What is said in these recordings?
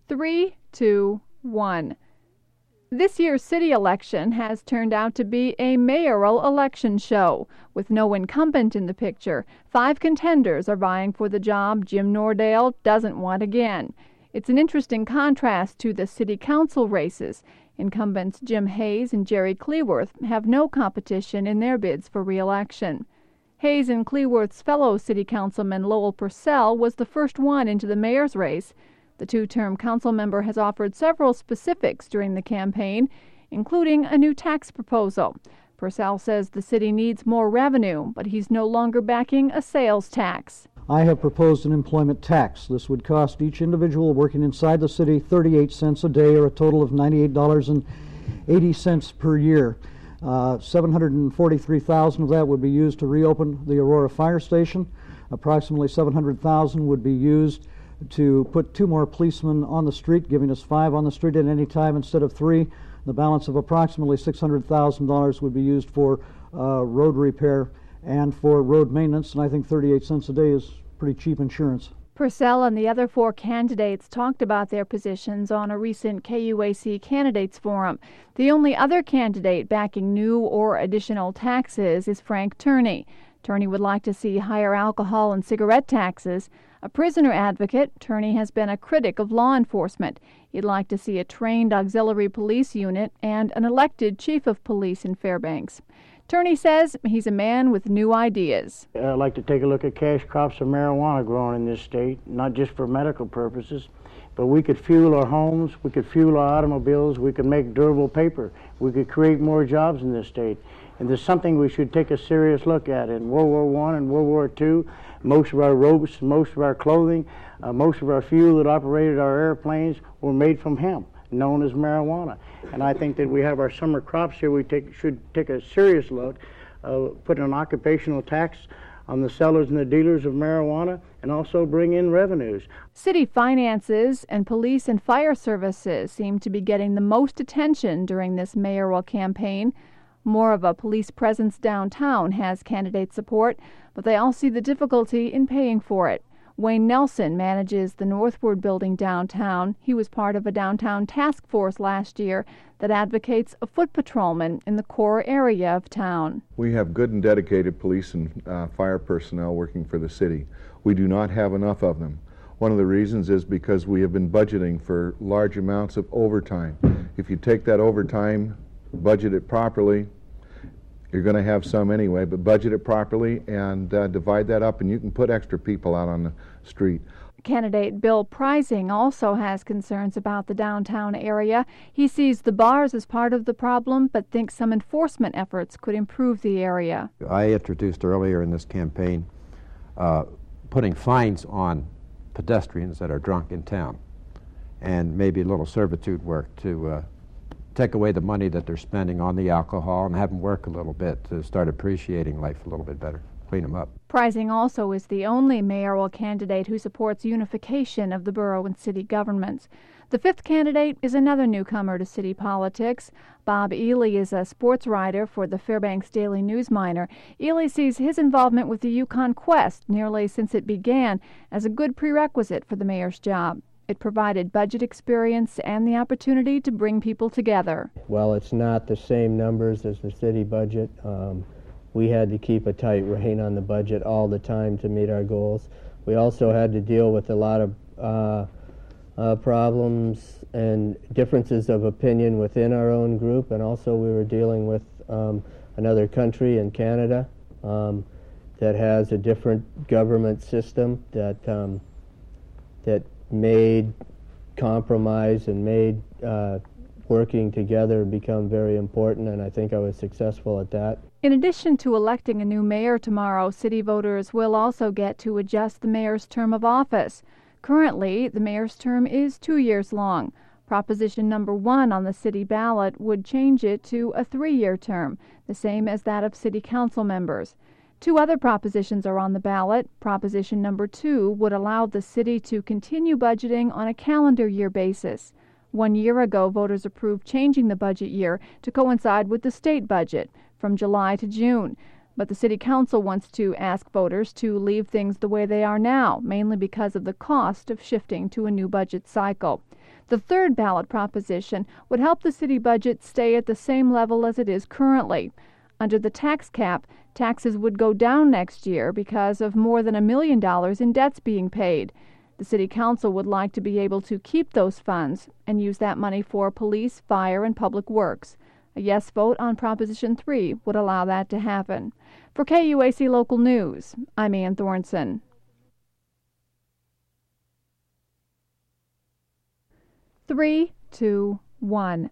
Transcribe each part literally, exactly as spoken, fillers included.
Three, two, one. This year's city election has turned out to be a mayoral election show. With no incumbent in the picture, five contenders are vying for the job Jim Nordale doesn't want again. It's an interesting contrast to the city council races. Incumbents Jim Hayes and Jerry Cleworth have no competition in their bids for re-election. Hayes and Cleworth's fellow city councilman Lowell Purcell was the first one into the mayor's race. The two-term council member has offered several specifics during the campaign, including a new tax proposal. Purcell says the city needs more revenue, but he's no longer backing a sales tax. I have proposed an employment tax. This would cost each individual working inside the city thirty-eight cents a day, or a total of ninety-eight dollars and eighty cents per year. Uh, seven hundred forty-three thousand dollars of that would be used to reopen the Aurora Fire Station. Approximately seven hundred thousand dollars would be used to put two more policemen on the street, giving us five on the street at any time instead of three. The balance of approximately six hundred thousand dollars would be used for uh, road repair and for road maintenance, and I think thirty-eight cents a day is pretty cheap insurance. Purcell and the other four candidates talked about their positions on a recent K U A C candidates forum. The only other candidate backing new or additional taxes is Frank Turney. Turney would like to see higher alcohol and cigarette taxes. A prisoner advocate, Turney has been a critic of law enforcement. He'd like to see a trained auxiliary police unit and an elected chief of police in Fairbanks. Turney says he's a man with new ideas. I'd like to take a look at cash crops of marijuana grown in this state, not just for medical purposes, but we could fuel our homes, we could fuel our automobiles, we could make durable paper, we could create more jobs in this state. And there's something we should take a serious look at. In World War One and World War Two, most of our ropes, most of our clothing, uh, most of our fuel that operated our airplanes were made from hemp, known as marijuana. And I think that we have our summer crops here. We take, should take a serious look, uh, put an occupational tax on the sellers and the dealers of marijuana, and also bring in revenues. City finances and police and fire services seem to be getting the most attention during this mayoral campaign. More of a police presence downtown has candidate support, but they all see the difficulty in paying for it. Wayne Nelson manages the Northward Building downtown. He was part of a downtown task force last year that advocates a foot patrolman in the core area of town. We have good and dedicated police and uh, fire personnel working for the city. We do not have enough of them. One of the reasons is because we have been budgeting for large amounts of overtime. If you take that overtime, budget it properly, you're going to have some anyway, but budget it properly and uh, divide that up, and you can put extra people out on the street. Candidate Bill Prizing also has concerns about the downtown area. He sees the bars as part of the problem, but thinks some enforcement efforts could improve the area. I introduced earlier in this campaign uh, putting fines on pedestrians that are drunk in town, and maybe a little servitude work to uh, take away the money that they're spending on the alcohol and have them work a little bit to start appreciating life a little bit better, clean them up. Prizing also is the only mayoral candidate who supports unification of the borough and city governments. The fifth candidate is another newcomer to city politics. Bob Ely is a sports writer for the Fairbanks Daily News-Miner. Ely sees his involvement with the Yukon Quest nearly since it began as a good prerequisite for the mayor's job. It provided budget experience and the opportunity to bring people together. Well, it's not the same numbers as the city budget. Um, we had to keep a tight rein on the budget all the time to meet our goals. We also had to deal with a lot of uh, uh, problems and differences of opinion within our own group, and also we were dealing with um, another country in Canada um, that has a different government system that um, that made compromise and made uh, working together become very important, and I think I was successful at that. In addition to electing a new mayor tomorrow, city voters will also get to adjust the mayor's term of office. Currently, the mayor's term is two years long. Proposition number one on the city ballot would change it to a three-year term, the same as that of city council members. Two other propositions are on the ballot. Proposition number two would allow the city to continue budgeting on a calendar year basis. One year ago, voters approved changing the budget year to coincide with the state budget from July to June. But the city council wants to ask voters to leave things the way they are now, mainly because of the cost of shifting to a new budget cycle. The third ballot proposition would help the city budget stay at the same level as it is currently. Under the tax cap, taxes would go down next year because of more than a million dollars in debts being paid. The City Council would like to be able to keep those funds and use that money for police, fire, and public works. A yes vote on Proposition three would allow that to happen. For K U A C Local News, I'm Ann Thornton. Three, two, one.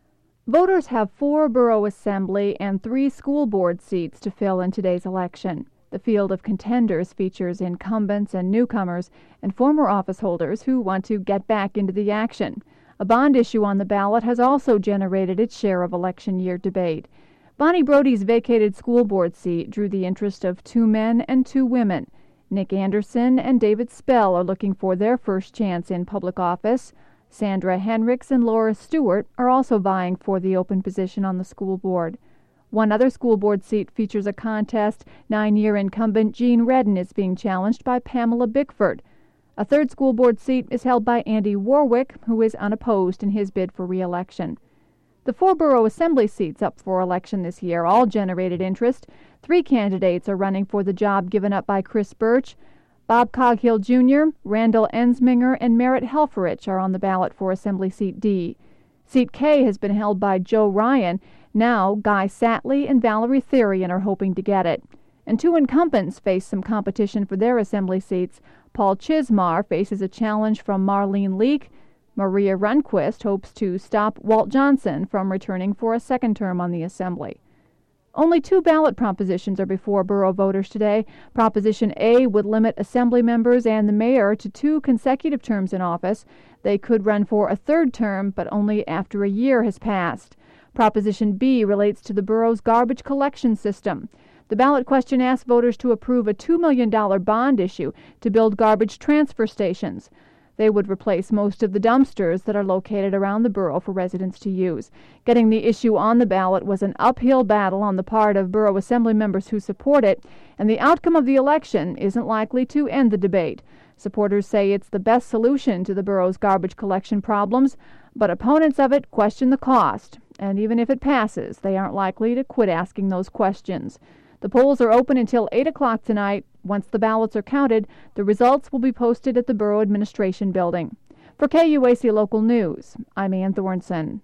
Voters have four borough assembly and three school board seats to fill in today's election. The field of contenders features incumbents and newcomers and former office holders who want to get back into the action. A bond issue on the ballot has also generated its share of election year debate. Bonnie Brody's vacated school board seat drew the interest of two men and two women. Nick Anderson and David Spell are looking for their first chance in public office. Sandra Henricks and Laura Stewart are also vying for the open position on the school board. One other school board seat features a contest. Nine-year incumbent Gene Redden is being challenged by Pamela Bickford. A third school board seat is held by Andy Warwick, who is unopposed in his bid for re-election. The four borough assembly seats up for election this year all generated interest. Three candidates are running for the job given up by Chris Birch. Bob Coghill Junior, Randall Ensminger, and Merritt Helferich are on the ballot for Assembly Seat D. Seat K has been held by Joe Ryan. Now, Guy Satley and Valerie Therian are hoping to get it. And two incumbents face some competition for their assembly seats. Paul Chismar faces a challenge from Marlene Leake. Maria Runquist hopes to stop Walt Johnson from returning for a second term on the assembly. Only two ballot propositions are before borough voters today. Proposition A would limit assembly members and the mayor to two consecutive terms in office. They could run for a third term, but only after a year has passed. Proposition B relates to the borough's garbage collection system. The ballot question asks voters to approve a two million dollars bond issue to build garbage transfer stations. They would replace most of the dumpsters that are located around the borough for residents to use. Getting the issue on the ballot was an uphill battle on the part of borough assembly members who support it, and the outcome of the election isn't likely to end the debate. Supporters say it's the best solution to the borough's garbage collection problems, but opponents of it question the cost, and even if it passes, they aren't likely to quit asking those questions. The polls are open until eight o'clock tonight. Once the ballots are counted, the results will be posted at the Borough Administration Building. For K U A C Local News, I'm Ann Thornton.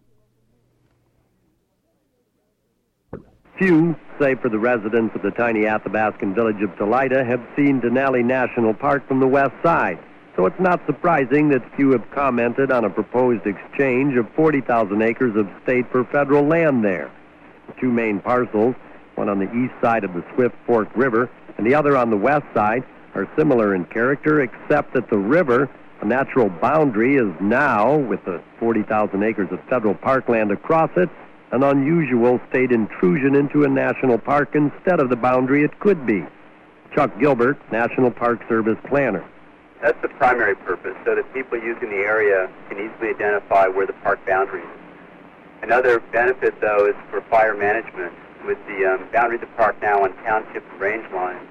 Few, save for the residents of the tiny Athabascan village of Salida, have seen Denali National Park from the west side. So it's not surprising that few have commented on a proposed exchange of forty thousand acres of state for federal land there. The two main parcels, one on the east side of the Swift Fork River and the other on the west side, are similar in character, except that the river, a natural boundary, is now, with the forty thousand acres of federal parkland across it, an unusual state intrusion into a national park instead of the boundary it could be. Chuck Gilbert, National Park Service planner. That's the primary purpose, so that people using the area can easily identify where the park boundary is. Another benefit, though, is for fire management. With the um, boundary of the park now on township and range lines,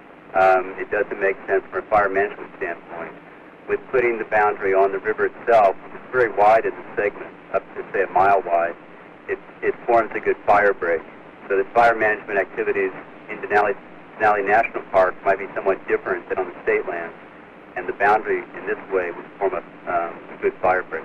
um, it doesn't make sense from a fire management standpoint. With putting the boundary on the river itself, which is very wide in the segment, up to, say, a mile wide, it, it forms a good fire break. So the fire management activities in Denali, Denali National Park might be somewhat different than on the state land, and the boundary in this way would form a, um, a good fire break.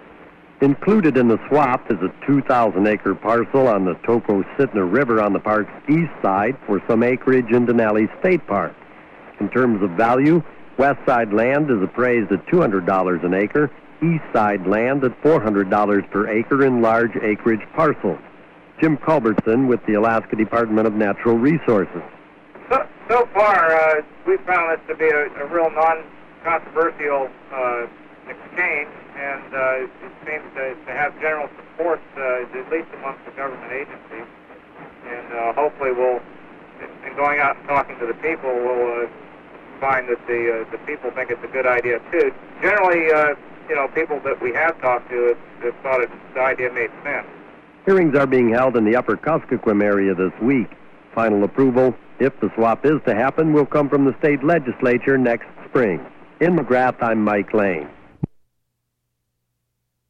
Included in the swap is a two thousand acre parcel on the Tocositna River on the park's east side for some acreage in Denali State Park. In terms of value, west side land is appraised at two hundred dollars an acre, east side land at four hundred dollars per acre in large acreage parcels. Jim Culbertson with the Alaska Department of Natural Resources. So, so far, uh, we found this to be a, a real non-controversial uh, exchange, and uh, it seems to, to have general support, uh, at least amongst the government agencies. And uh, hopefully we'll, in going out and talking to the people, we'll uh, find that the uh, the people think it's a good idea too. Generally, uh, you know, people that we have talked to have, have thought it, the idea made sense. Hearings are being held in the Upper Kuskokwim area this week. Final approval, if the swap is to happen, will come from the state legislature next spring. In McGrath, I'm Mike Lane.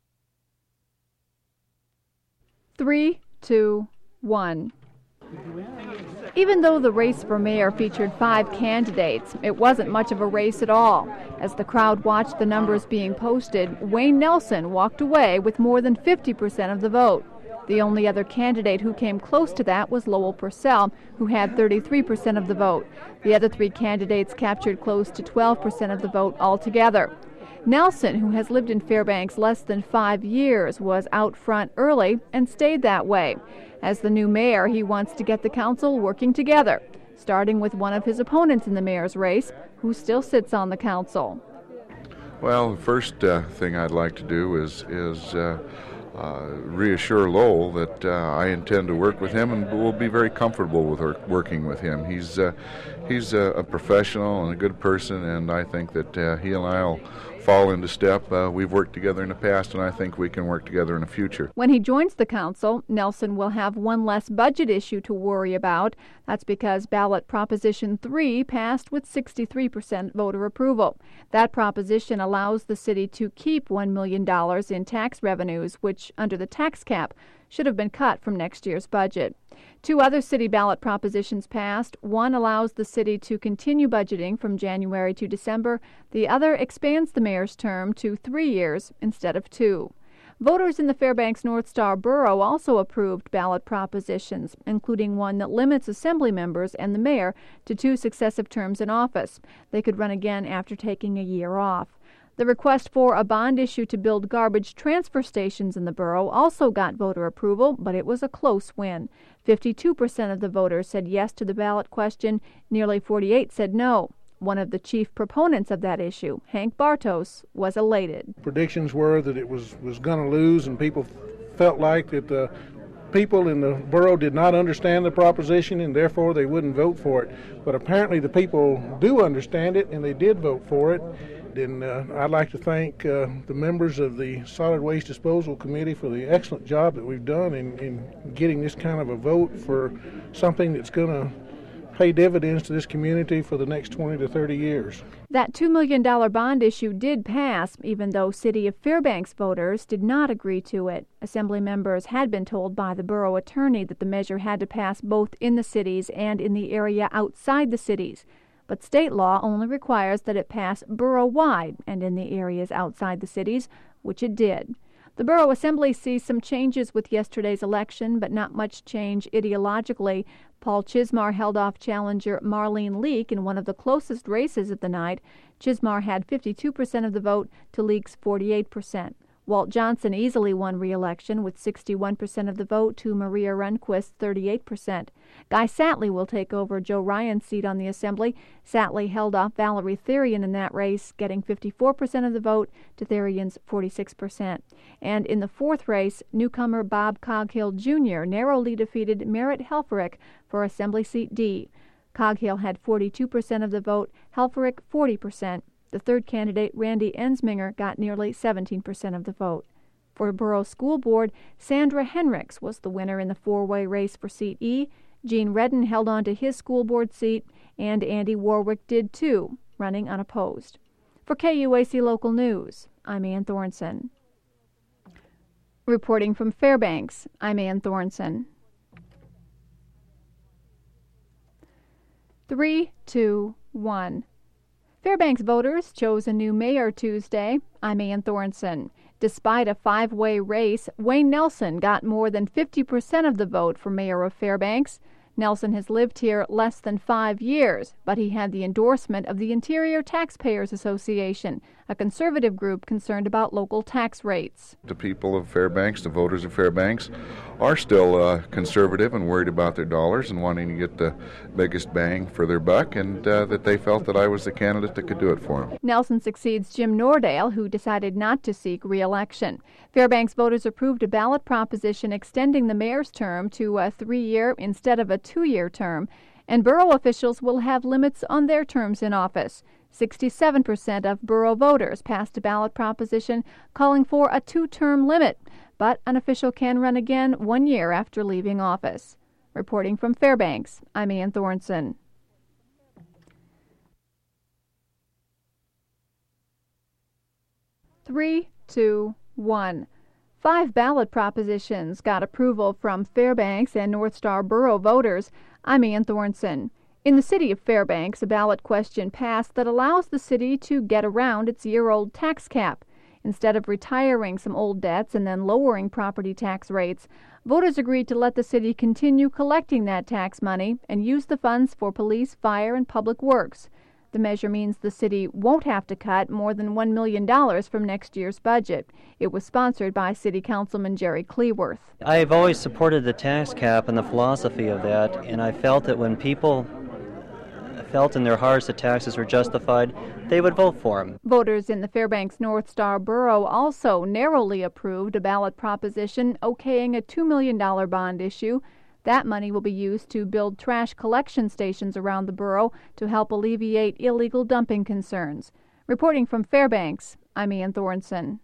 Three, two, one. Even though the race for mayor featured five candidates, it wasn't much of a race at all. As the crowd watched the numbers being posted, Wayne Nelson walked away with more than fifty percent of the vote. The only other candidate who came close to that was Lowell Purcell, who had thirty-three percent of the vote. The other three candidates captured close to twelve percent of the vote altogether. Nelson, who has lived in Fairbanks less than five years, was out front early and stayed that way. As the new mayor, he wants to get the council working together, starting with one of his opponents in the mayor's race, who still sits on the council. Well, the first uh, thing I'd like to do is is uh, uh, reassure Lowell that uh, I intend to work with him and will be very comfortable with her, working with him. He's uh, he's a, a professional and a good person, and I think that uh, he and I'll fall into step. Uh, we've worked together in the past, and I think we can work together in the future. When he joins the council, Nelson will have one less budget issue to worry about. That's because ballot Proposition three passed with sixty-three percent voter approval. That proposition allows the city to keep one million dollars in tax revenues, which, under the tax cap, should have been cut from next year's budget. Two other city ballot propositions passed. One allows the city to continue budgeting from January to December. The other expands the mayor's term to three years instead of two. Voters in the Fairbanks North Star Borough also approved ballot propositions, including one that limits assembly members and the mayor to two successive terms in office. They could run again after taking a year off. The request for a bond issue to build garbage transfer stations in the borough also got voter approval, but it was a close win. fifty-two percent of the voters said yes to the ballot question. Nearly forty-eight said no. One of the chief proponents of that issue, Hank Bartos, was elated. Predictions were that it was, was going to lose, and people felt like that the people in the borough did not understand the proposition, and therefore they wouldn't vote for it. But apparently the people do understand it, and they did vote for it. And uh, I'd like to thank uh, the members of the Solid Waste Disposal Committee for the excellent job that we've done in, in getting this kind of a vote for something that's going to pay dividends to this community for the next twenty to thirty years. That two million dollars bond issue did pass, even though City of Fairbanks voters did not agree to it. Assembly members had been told by the borough attorney that the measure had to pass both in the cities and in the area outside the cities. But state law only requires that it pass borough-wide and in the areas outside the cities, which it did. The Borough Assembly sees some changes with yesterday's election, but not much change ideologically. Paul Chismar held off challenger Marlene Leak in one of the closest races of the night. Chismar had fifty-two percent of the vote to Leak's forty-eight percent. Walt Johnson easily won re-election with sixty-one percent of the vote to Maria Runquist's thirty-eight percent. Guy Satley will take over Joe Ryan's seat on the Assembly. Satley held off Valerie Therian in that race, getting fifty-four percent of the vote to Therian's forty-six percent. And in the fourth race, newcomer Bob Coghill Junior narrowly defeated Merritt Helfrich for Assembly Seat D. Coghill had forty-two percent of the vote, Helfrich forty percent. The third candidate, Randy Ensminger, got nearly seventeen percent of the vote. For Borough School Board, Sandra Henricks was the winner in the four-way race for Seat E. Gene Redden held on to his school board seat, and Andy Warwick did too, running unopposed. For K U A C Local News, I'm Ann Thornson. Reporting from Fairbanks, I'm Ann Thornson. Three, two, one. Fairbanks voters chose a new mayor Tuesday. I'm Ann Thornson. Despite a five-way race, Wayne Nelson got more than fifty percent of the vote for mayor of Fairbanks. Nelson has lived here less than five years, but he had the endorsement of the Interior Taxpayers Association, a conservative group concerned about local tax rates. The people of Fairbanks, the voters of Fairbanks, are still uh, conservative and worried about their dollars and wanting to get the biggest bang for their buck, and uh, that they felt that I was the candidate that could do it for them. Nelson succeeds Jim Nordale, who decided not to seek re-election. Fairbanks voters approved a ballot proposition extending the mayor's term to a three-year instead of a two-year term, and borough officials will have limits on their terms in office. sixty-seven percent of borough voters passed a ballot proposition calling for a two-term limit, but an official can run again one year after leaving office. Reporting from Fairbanks, I'm Ann Thornson. Three, two, one. Five ballot propositions got approval from Fairbanks and North Star Borough voters. I'm Ann Thornson. In the city of Fairbanks, a ballot question passed that allows the city to get around its year-old tax cap. Instead of retiring some old debts and then lowering property tax rates, voters agreed to let the city continue collecting that tax money and use the funds for police, fire, and public works. The measure means the city won't have to cut more than one million dollars from next year's budget. It was sponsored by City Councilman Jerry Cleworth. I've always supported the tax cap and the philosophy of that, and I felt that when people felt in their hearts that taxes were justified, they would vote for them. Voters in the Fairbanks North Star Borough also narrowly approved a ballot proposition okaying a two million dollars bond issue. That money will be used to build trash collection stations around the borough to help alleviate illegal dumping concerns. Reporting from Fairbanks, I'm Ann Thornson.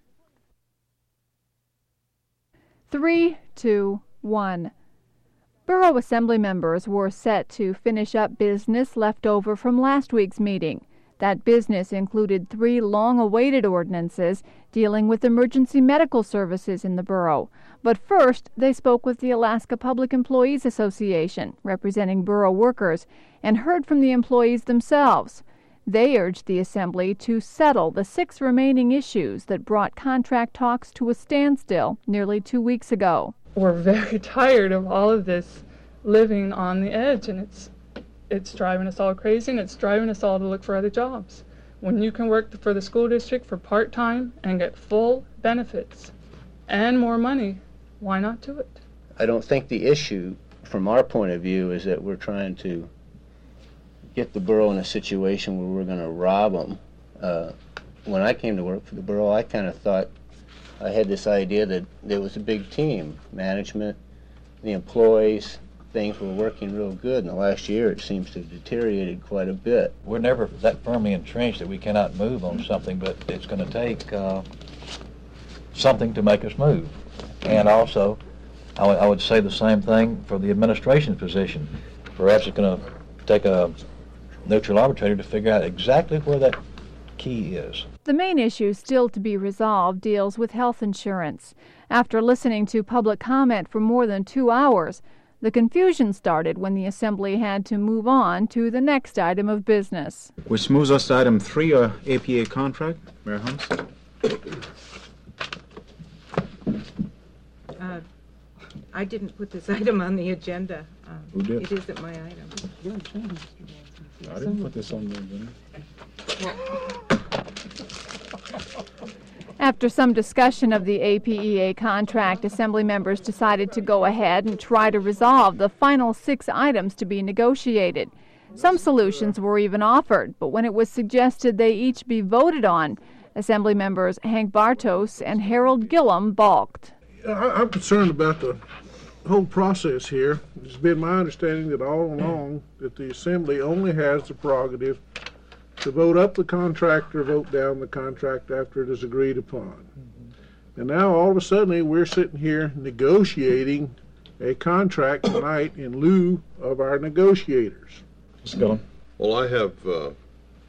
Three, two, one. Borough Assembly members were set to finish up business left over from last week's meeting. That business included three long-awaited ordinances dealing with emergency medical services in the borough. But first, they spoke with the Alaska Public Employees Association, representing borough workers, and heard from the employees themselves. They urged the Assembly to settle the six remaining issues that brought contract talks to a standstill nearly two weeks ago. We're very tired of all of this living on the edge, and it's it's driving us all crazy, and it's driving us all to look for other jobs. When you can work for the school district for part-time and get full benefits and more money, why not do it? I don't think the issue, from our point of view, is that we're trying to get the borough in a situation where we're going to rob them. Uh, when I came to work for the borough, I kind of thought, I had this idea that there was a big team, management, the employees, things were working real good. In the last year, it seems to have deteriorated quite a bit. We're never that firmly entrenched that we cannot move on something, but it's going to take uh, something to make us move. And also, I, I would say the same thing for the administration's position. Perhaps it's going to take a neutral arbitrator to figure out exactly where that key is. The main issue still to be resolved deals with health insurance. After listening to public comment for more than two hours, the confusion started when the Assembly had to move on to the next item of business. Which moves us to item three, uh, A P A contract. Mayor Hunts. Uh, I didn't put this item on the agenda. Um, Who did? It isn't my item. I didn't put this on the agenda. After some discussion of the A P E A contract, Assembly members decided to go ahead and try to resolve the final six items to be negotiated. Some solutions were even offered, but when it was suggested they each be voted on, Assembly members Hank Bartos and Harold Gillum balked. I'm concerned about the whole process here. It's been my understanding that all along that the Assembly only has the prerogative to vote up the contract or vote down the contract after it is agreed upon. Mm-hmm. And now all of a sudden we're sitting here negotiating a contract tonight in lieu of our negotiators. Let's go. Well, I have uh, a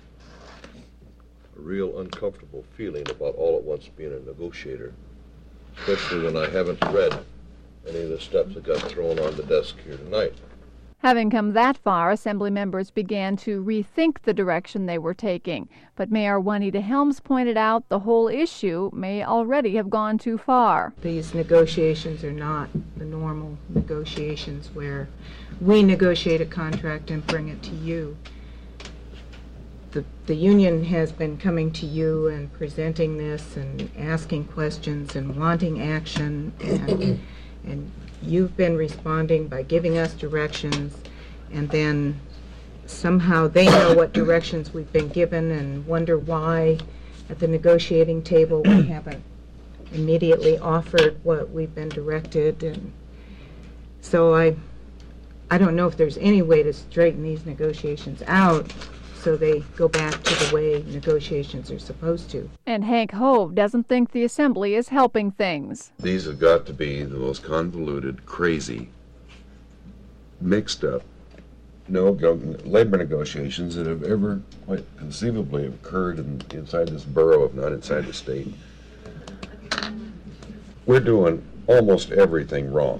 real uncomfortable feeling about all at once being a negotiator, especially when I haven't read any of the steps that got thrown on the desk here tonight. Having come that far, Assembly members began to rethink the direction they were taking. But Mayor Juanita Helms pointed out the whole issue may already have gone too far. These negotiations are not the normal negotiations where we negotiate a contract and bring it to you. The, the union has been coming to you and presenting this and asking questions and wanting action, and, and you've been responding by giving us directions, and then somehow they know what directions we've been given and wonder why at the negotiating table we haven't immediately offered what we've been directed. And so I I don't know if there's any way to straighten these negotiations out so they go back to the way negotiations are supposed to. And Hank Hove doesn't think the Assembly is helping things. These have got to be the most convoluted, crazy, mixed up no labor negotiations that have ever quite conceivably occurred in, inside this borough, if not inside the state. we're doing almost everything wrong.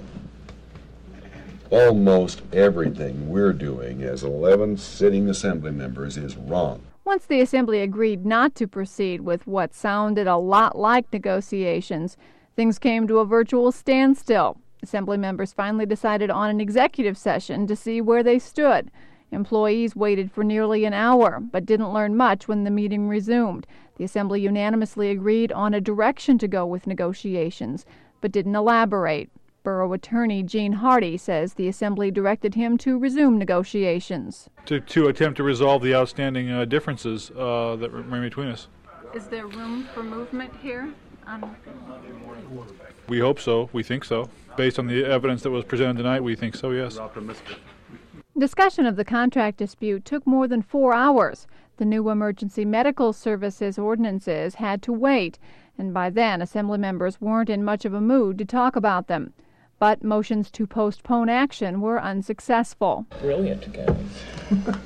Almost everything we're doing as eleven sitting assembly members is wrong. Once the Assembly agreed not to proceed with what sounded a lot like negotiations, things came to a virtual standstill. Assembly members finally decided on an executive session to see where they stood. Employees waited for nearly an hour, but didn't learn much when the meeting resumed. The Assembly unanimously agreed on a direction to go with negotiations, but didn't elaborate. Borough Attorney Gene Hardy says the Assembly directed him to resume negotiations. To, to attempt to resolve the outstanding uh, differences uh, that remain between us. Is there room for movement here? Um, we hope so. We think so. Based on the evidence that was presented tonight, we think so, yes. Discussion of the contract dispute took more than four hours. The new emergency medical services ordinances had to wait, and by then Assembly members weren't in much of a mood to talk about them. But motions to postpone action were unsuccessful. Brilliant, guys.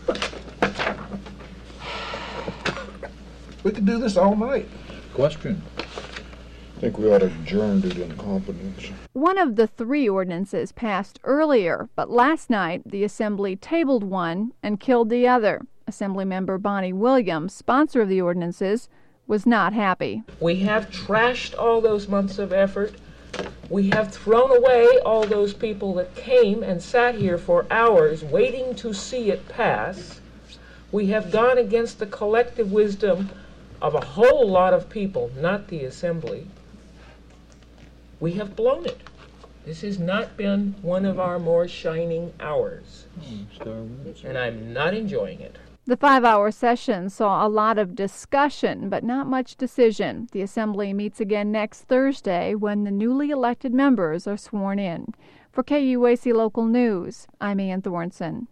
We could do this all night. Question. I think we ought to adjourn due to incompetence. One of the three ordinances passed earlier, but last night the Assembly tabled one and killed the other. Assemblymember Bonnie Williams, sponsor of the ordinances, was not happy. We have trashed all those months of effort. We have thrown away all those people that came and sat here for hours waiting to see it pass. We have gone against the collective wisdom of a whole lot of people, not the Assembly. We have blown it. This has not been one of our more shining hours, and I'm not enjoying it. The five-hour session saw a lot of discussion, but not much decision. The Assembly meets again next Thursday when the newly elected members are sworn in. For K U A C Local News, I'm Ann Thornton.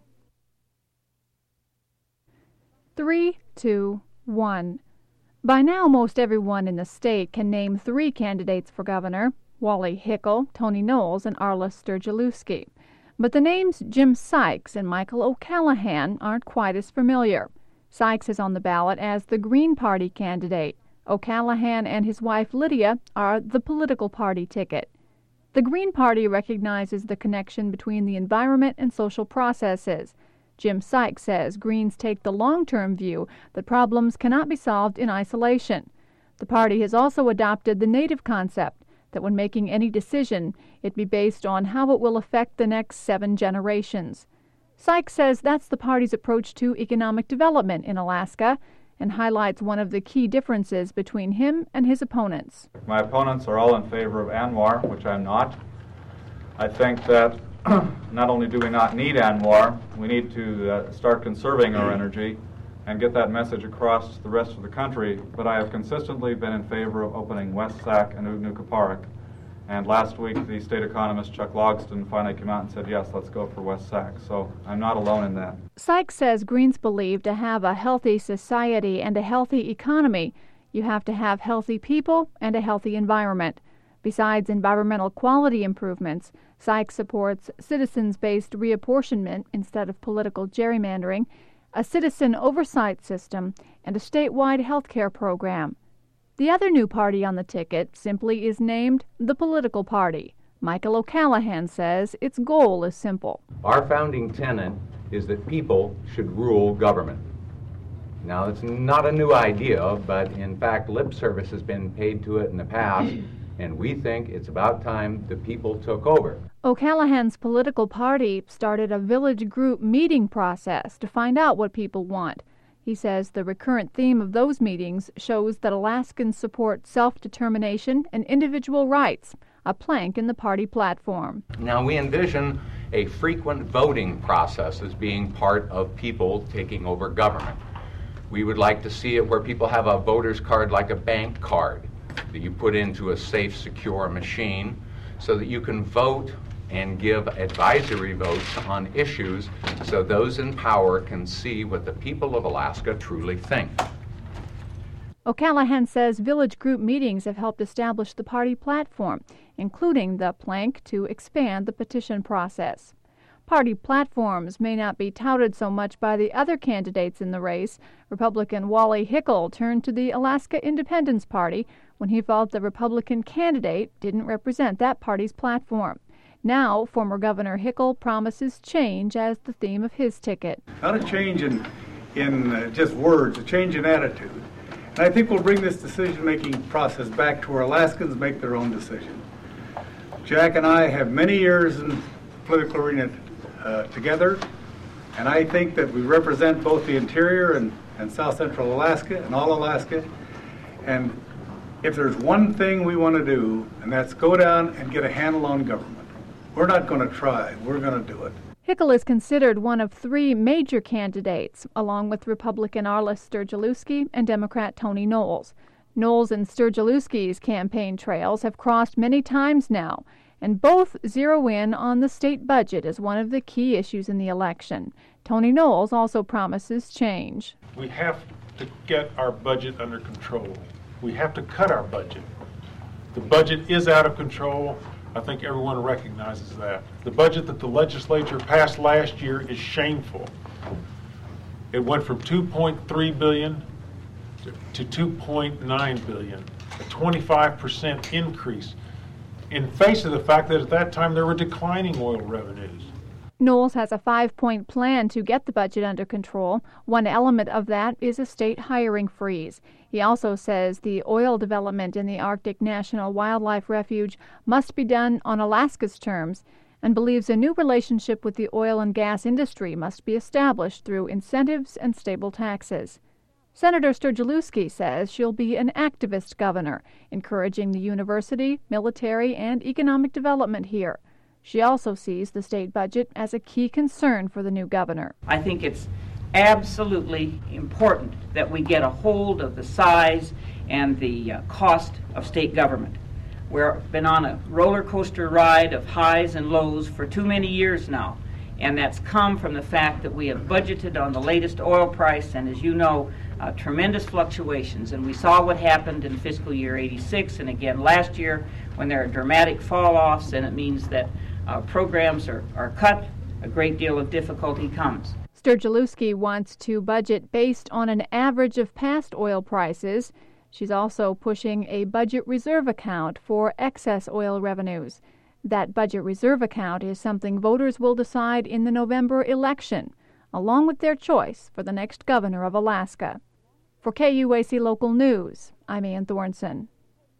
Three, two, one. By now, most everyone in the state can name three candidates for governor: Wally Hickel, Tony Knowles, and Arla Sturgielewski. But the names Jim Sykes and Michael O'Callahan aren't quite as familiar. Sykes is on the ballot as the Green Party candidate. O'Callahan and his wife Lydia are the political party ticket. The Green Party recognizes the connection between the environment and social processes. Jim Sykes says Greens take the long-term view that problems cannot be solved in isolation. The party has also adopted the native concept, that when making any decision, it be based on how it will affect the next seven generations. Sykes says that's the party's approach to economic development in Alaska and highlights one of the key differences between him and his opponents. My opponents are all in favor of ANWR, which I'm not. I think that not only do we not need ANWR, we need to uh, start conserving our energy and get that message across to the rest of the country, but I have consistently been in favor of opening West Sac and Ugnukaparik. And last week, the state economist Chuck Logston finally came out and said, yes, let's go for West Sac. So I'm not alone in that. Sykes says Greens believe to have a healthy society and a healthy economy, you have to have healthy people and a healthy environment. Besides environmental quality improvements, Sykes supports citizens-based reapportionment instead of political gerrymandering, a citizen oversight system, and a statewide health care program. The other new party on the ticket simply is named the Political Party. Michael O'Callahan says its goal is simple. Our founding tenet is that people should rule government. Now, it's not a new idea, but in fact, lip service has been paid to it in the past, and we think it's about time the people took over. O'Callahan's political party started a village group meeting process to find out what people want. He says the recurrent theme of those meetings shows that Alaskans support self-determination and individual rights, a plank in the party platform. Now, we envision a frequent voting process as being part of people taking over government. We would like to see it where people have a voter's card like a bank card that you put into a safe, secure machine so that you can vote and give advisory votes on issues so those in power can see what the people of Alaska truly think. O'Callahan says village group meetings have helped establish the party platform, including the plank to expand the petition process. Party platforms may not be touted so much by the other candidates in the race. Republican Wally Hickel turned to the Alaska Independence Party when he felt the Republican candidate didn't represent that party's platform. Now, former Governor Hickel promises change as the theme of his ticket. Not a change in, in uh, just words, a change in attitude. And I think we'll bring this decision-making process back to where Alaskans make their own decision. Jack and I have many years in the political arena uh, together, and I think that we represent both the interior and, and south central Alaska and all Alaska. And if there's one thing we want to do, and that's go down and get a handle on government. We're not going to try, we're going to do it. Hickel is considered one of three major candidates, along with Republican Arla Sturgeluski and Democrat Tony Knowles. Knowles and Sturgeluski's campaign trails have crossed many times now, and both zero in on the state budget as one of the key issues in the election. Tony Knowles also promises change. We have to get our budget under control. We have to cut our budget. The budget is out of control. I think everyone recognizes that. The budget that the legislature passed last year is shameful. It went from two point three billion dollars to two point nine billion dollars, a twenty-five percent increase, in face of the fact that at that time there were declining oil revenues. Knowles has a five-point plan to get the budget under control. One element of that is a state hiring freeze. He also says the oil development in the Arctic National Wildlife Refuge must be done on Alaska's terms, and believes a new relationship with the oil and gas industry must be established through incentives and stable taxes. Senator Sturgeluski says she'll be an activist governor, encouraging the university, military, and economic development here. She also sees the state budget as a key concern for the new governor. I think it's absolutely important that we get a hold of the size and the uh, cost of state government. We've been on a roller coaster ride of highs and lows for too many years now, and that's come from the fact that we have budgeted on the latest oil price, and as you know, uh, tremendous fluctuations. And we saw what happened in fiscal year eighty-six and again last year when there are dramatic fall-offs, and it means that uh, programs are, are cut, a great deal of difficulty comes. Sturgeluski wants to budget based on an average of past oil prices. She's also pushing a budget reserve account for excess oil revenues. That budget reserve account is something voters will decide in the November election, along with their choice for the next governor of Alaska. For K U A C Local News, I'm Ann Thornson.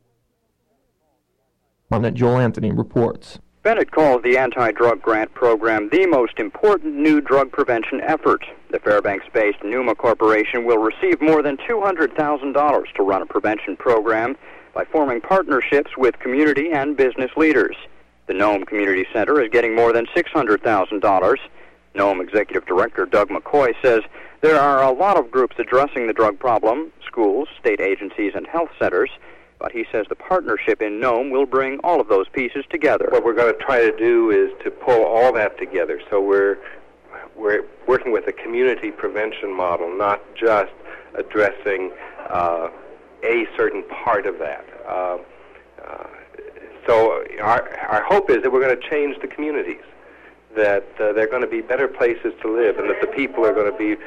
Lieutenant Joel Anthony reports. Bennett calls the anti-drug grant program the most important new drug prevention effort. The Fairbanks-based Numa Corporation will receive more than two hundred thousand dollars to run a prevention program by forming partnerships with community and business leaders. The Nome Community Center is getting more than six hundred thousand dollars. Nome Executive Director Doug McCoy says there are a lot of groups addressing the drug problem, schools, state agencies, and health centers. But he says the partnership in Nome will bring all of those pieces together. What we're going to try to do is to pull all that together. So we're we're working with a community prevention model, not just addressing uh, a certain part of that. Uh, uh, so our our hope is that we're going to change the communities, that uh, they're going to be better places to live, and that the people are going to be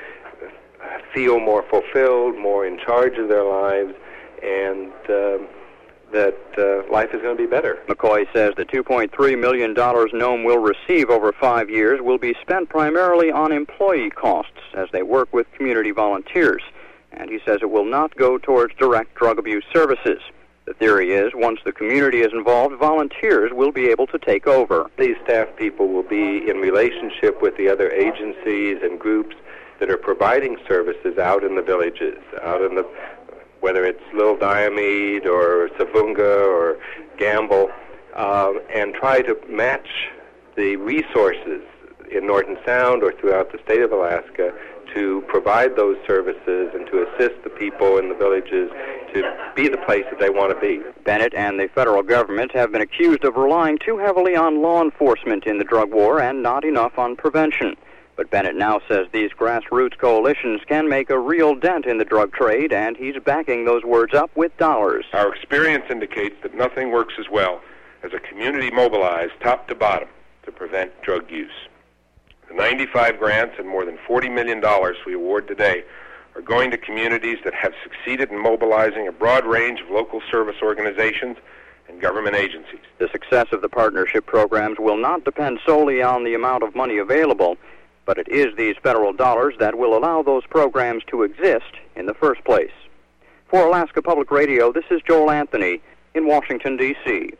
feel more fulfilled, more in charge of their lives, and uh, that uh, life is going to be better. McCoy says the two point three million dollars Nome will receive over five years will be spent primarily on employee costs as they work with community volunteers. And he says it will not go towards direct drug abuse services. The theory is once the community is involved, volunteers will be able to take over. These staff people will be in relationship with the other agencies and groups that are providing services out in the villages, out in the whether it's Little Diomede or Savunga or Gamble, uh, and try to match the resources in Norton Sound or throughout the state of Alaska to provide those services and to assist the people in the villages to be the place that they want to be. Bennett and the federal government have been accused of relying too heavily on law enforcement in the drug war and not enough on prevention. But Bennett now says these grassroots coalitions can make a real dent in the drug trade, and he's backing those words up with dollars. Our experience indicates that nothing works as well as a community mobilized top to bottom to prevent drug use. The ninety-five grants and more than forty million dollars we award today are going to communities that have succeeded in mobilizing a broad range of local service organizations and government agencies. The success of the partnership programs will not depend solely on the amount of money available, but it is these federal dollars that will allow those programs to exist in the first place. For Alaska Public Radio, this is Joel Anthony in Washington, D C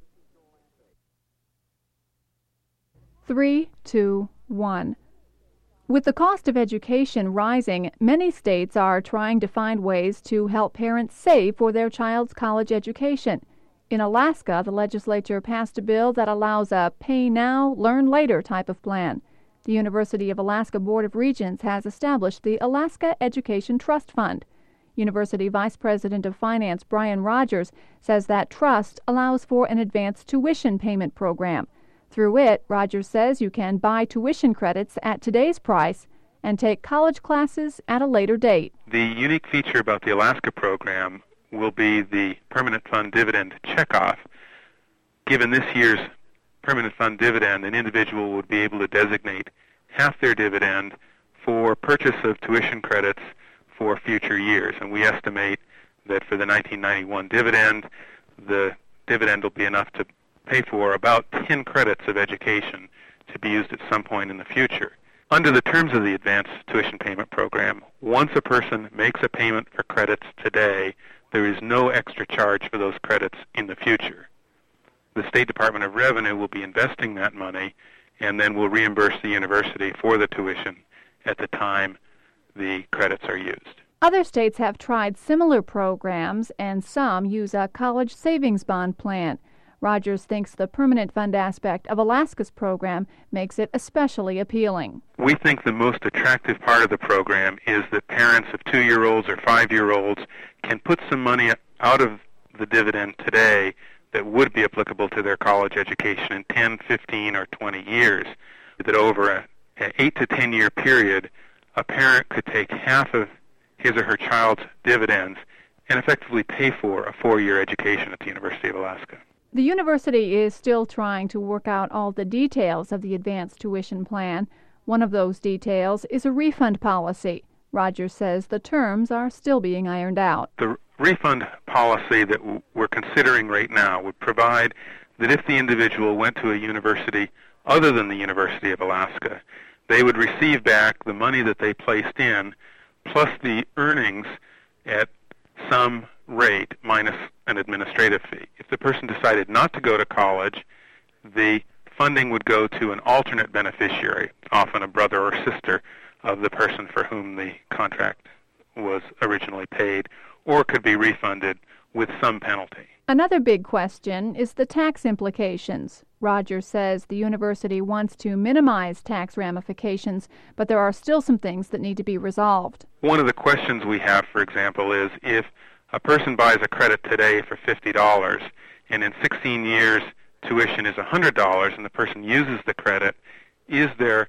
Three, two, one. With the cost of education rising, many states are trying to find ways to help parents save for their child's college education. In Alaska, the legislature passed a bill that allows a pay now, learn later type of plan. The University of Alaska Board of Regents has established the Alaska Education Trust Fund. University Vice President of Finance Brian Rogers says that trust allows for an advanced tuition payment program. Through it, Rogers says you can buy tuition credits at today's price and take college classes at a later date. The unique feature about the Alaska program will be the permanent fund dividend checkoff. Given this year's permanent fund dividend, an individual would be able to designate half their dividend for purchase of tuition credits for future years. And we estimate that for the nineteen ninety-one dividend, the dividend will be enough to pay for about ten credits of education to be used at some point in the future. Under the terms of the advanced tuition payment program, once a person makes a payment for credits today, there is no extra charge for those credits in the future. The State Department of Revenue will be investing that money and then will reimburse the university for the tuition at the time the credits are used. Other states have tried similar programs, and some use a college savings bond plan. Rogers thinks the permanent fund aspect of Alaska's program makes it especially appealing. We think the most attractive part of the program is that parents of two-year-olds or five-year-olds can put some money out of the dividend today that would be applicable to their college education in ten, fifteen, or twenty years. That over a, an eight to ten year period, a parent could take half of his or her child's dividends and effectively pay for a four-year education at the University of Alaska. The university is still trying to work out all the details of the advanced tuition plan. One of those details is a refund policy. Rogers says the terms are still being ironed out. The refund policy that we're considering right now would provide that if the individual went to a university other than the University of Alaska, they would receive back the money that they placed in plus the earnings at some rate minus an administrative fee. If the person decided not to go to college, the funding would go to an alternate beneficiary, often a brother or sister of the person for whom the contract was originally paid, or could be refunded with some penalty. Another big question is the tax implications. Rogers says the university wants to minimize tax ramifications, but there are still some things that need to be resolved. One of the questions we have, for example, is if a person buys a credit today for fifty dollars, and in sixteen years tuition is one hundred dollars, and the person uses the credit, is there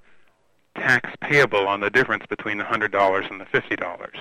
tax payable on the difference between the one hundred dollars and the fifty dollars?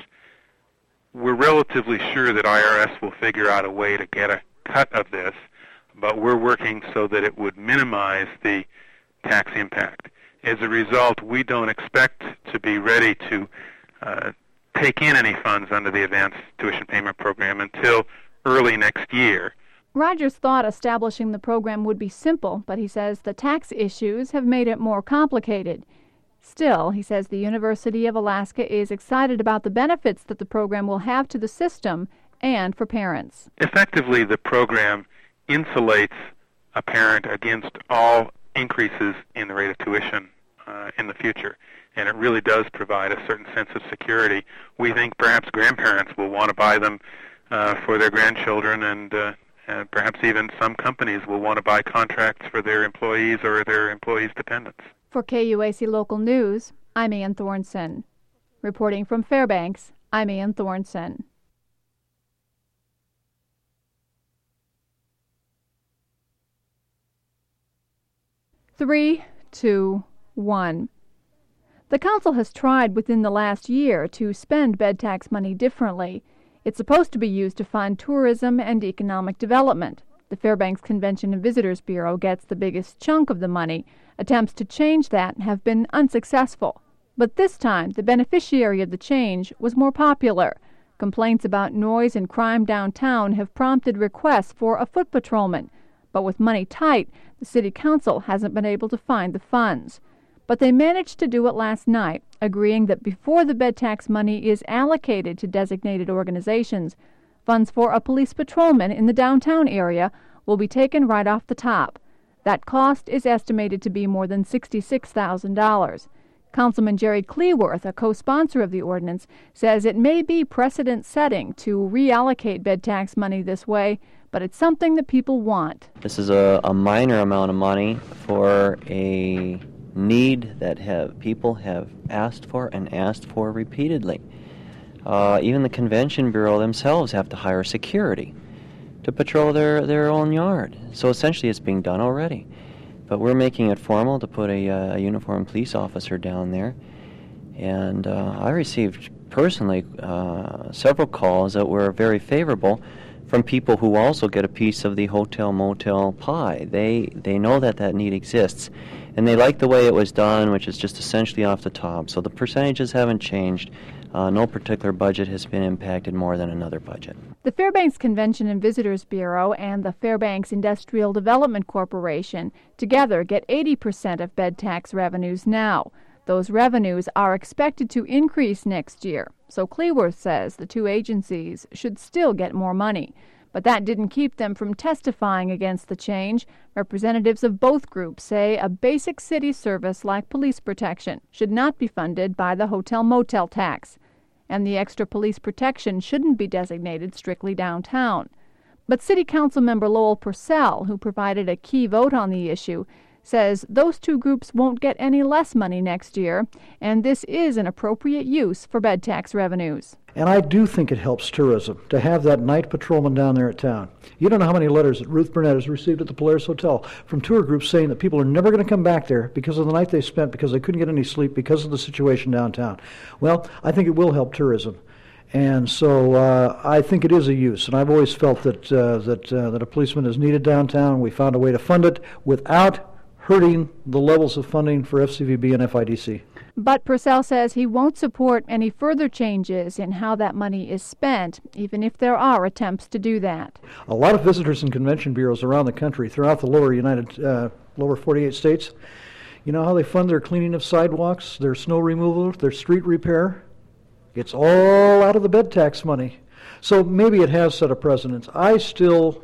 We're relatively sure that I R S will figure out a way to get a cut of this, but we're working so that it would minimize the tax impact. As a result, we don't expect to be ready to uh, take in any funds under the advanced tuition payment program until early next year. Rogers thought establishing the program would be simple, but he says the tax issues have made it more complicated. Still, he says the University of Alaska is excited about the benefits that the program will have to the system and for parents. Effectively, the program insulates a parent against all increases in the rate of tuition uh, in the future, and it really does provide a certain sense of security. We think perhaps grandparents will want to buy them uh, for their grandchildren, and, uh, and perhaps even some companies will want to buy contracts for their employees or their employees' dependents. For K U A C Local News, I'm Ann Thornson. Reporting from Fairbanks, I'm Ann Thornson. Three, two, one. The council has tried within the last year to spend bed tax money differently. It's supposed to be used to fund tourism and economic development. The Fairbanks Convention and Visitors Bureau gets the biggest chunk of the money. Attempts to change that have been unsuccessful. But this time, the beneficiary of the change was more popular. Complaints about noise and crime downtown have prompted requests for a foot patrolman. But with money tight, the City Council hasn't been able to find the funds. But they managed to do it last night, agreeing that before the bed tax money is allocated to designated organizations, funds for a police patrolman in the downtown area will be taken right off the top. That cost is estimated to be more than sixty-six thousand dollars. Councilman Jerry Cleworth, a co-sponsor of the ordinance, says it may be precedent-setting to reallocate bed tax money this way, but it's something that people want. This is a, a minor amount of money for a need that have people have asked for and asked for repeatedly. Uh, even the Convention Bureau themselves have to hire security to patrol their, their own yard. So essentially it's being done already. But we're making it formal to put a, uh, a uniformed police officer down there. And uh, I received personally uh, several calls that were very favorable from people who also get a piece of the hotel motel pie. They, they know that that need exists. And they like the way it was done, which is just essentially off the top. So the percentages haven't changed. Uh, no particular budget has been impacted more than another budget. The Fairbanks Convention and Visitors Bureau and the Fairbanks Industrial Development Corporation together get eighty percent of bed tax revenues now. Those revenues are expected to increase next year, so Cleworth says the two agencies should still get more money. But that didn't keep them from testifying against the change. Representatives of both groups say a basic city service like police protection should not be funded by the hotel-motel tax, and the extra police protection shouldn't be designated strictly downtown. But City Council member Lowell Purcell, who provided a key vote on the issue, says those two groups won't get any less money next year, and this is an appropriate use for bed tax revenues. And I do think it helps tourism to have that night patrolman down there at town. You don't know how many letters that Ruth Burnett has received at the Polaris Hotel from tour groups saying that people are never going to come back there because of the night they spent, because they couldn't get any sleep, because of the situation downtown. Well, I think it will help tourism. And so uh, I think it is a use, and I've always felt that uh, that uh, that a policeman is needed downtown. We found a way to fund it without hurting the levels of funding for F C V B and F I D C. But Purcell says he won't support any further changes in how that money is spent, even if there are attempts to do that. A lot of visitors and convention bureaus around the country, throughout the lower United, uh, lower forty-eight states, you know how they fund their cleaning of sidewalks, their snow removal, their street repair? It's all out of the bed tax money. So maybe it has set a precedent. I still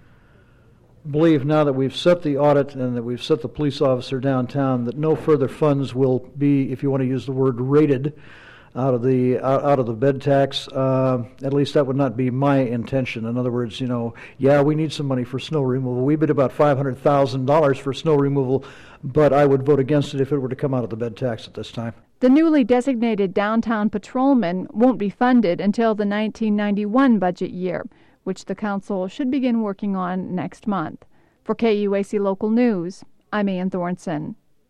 believe, now that we've set the audit and that we've set the police officer downtown, that no further funds will be, if you want to use the word, raided out of the out, out of the bed tax. Uh, at least that would not be my intention. In other words, you know, yeah, we need some money for snow removal. We bid about five hundred thousand dollars for snow removal, but I would vote against it if it were to come out of the bed tax at this time. The newly designated downtown patrolman won't be funded until the nineteen ninety-one budget year, which the council should begin working on next month. For K U A C Local News, I'm Ann Thornton.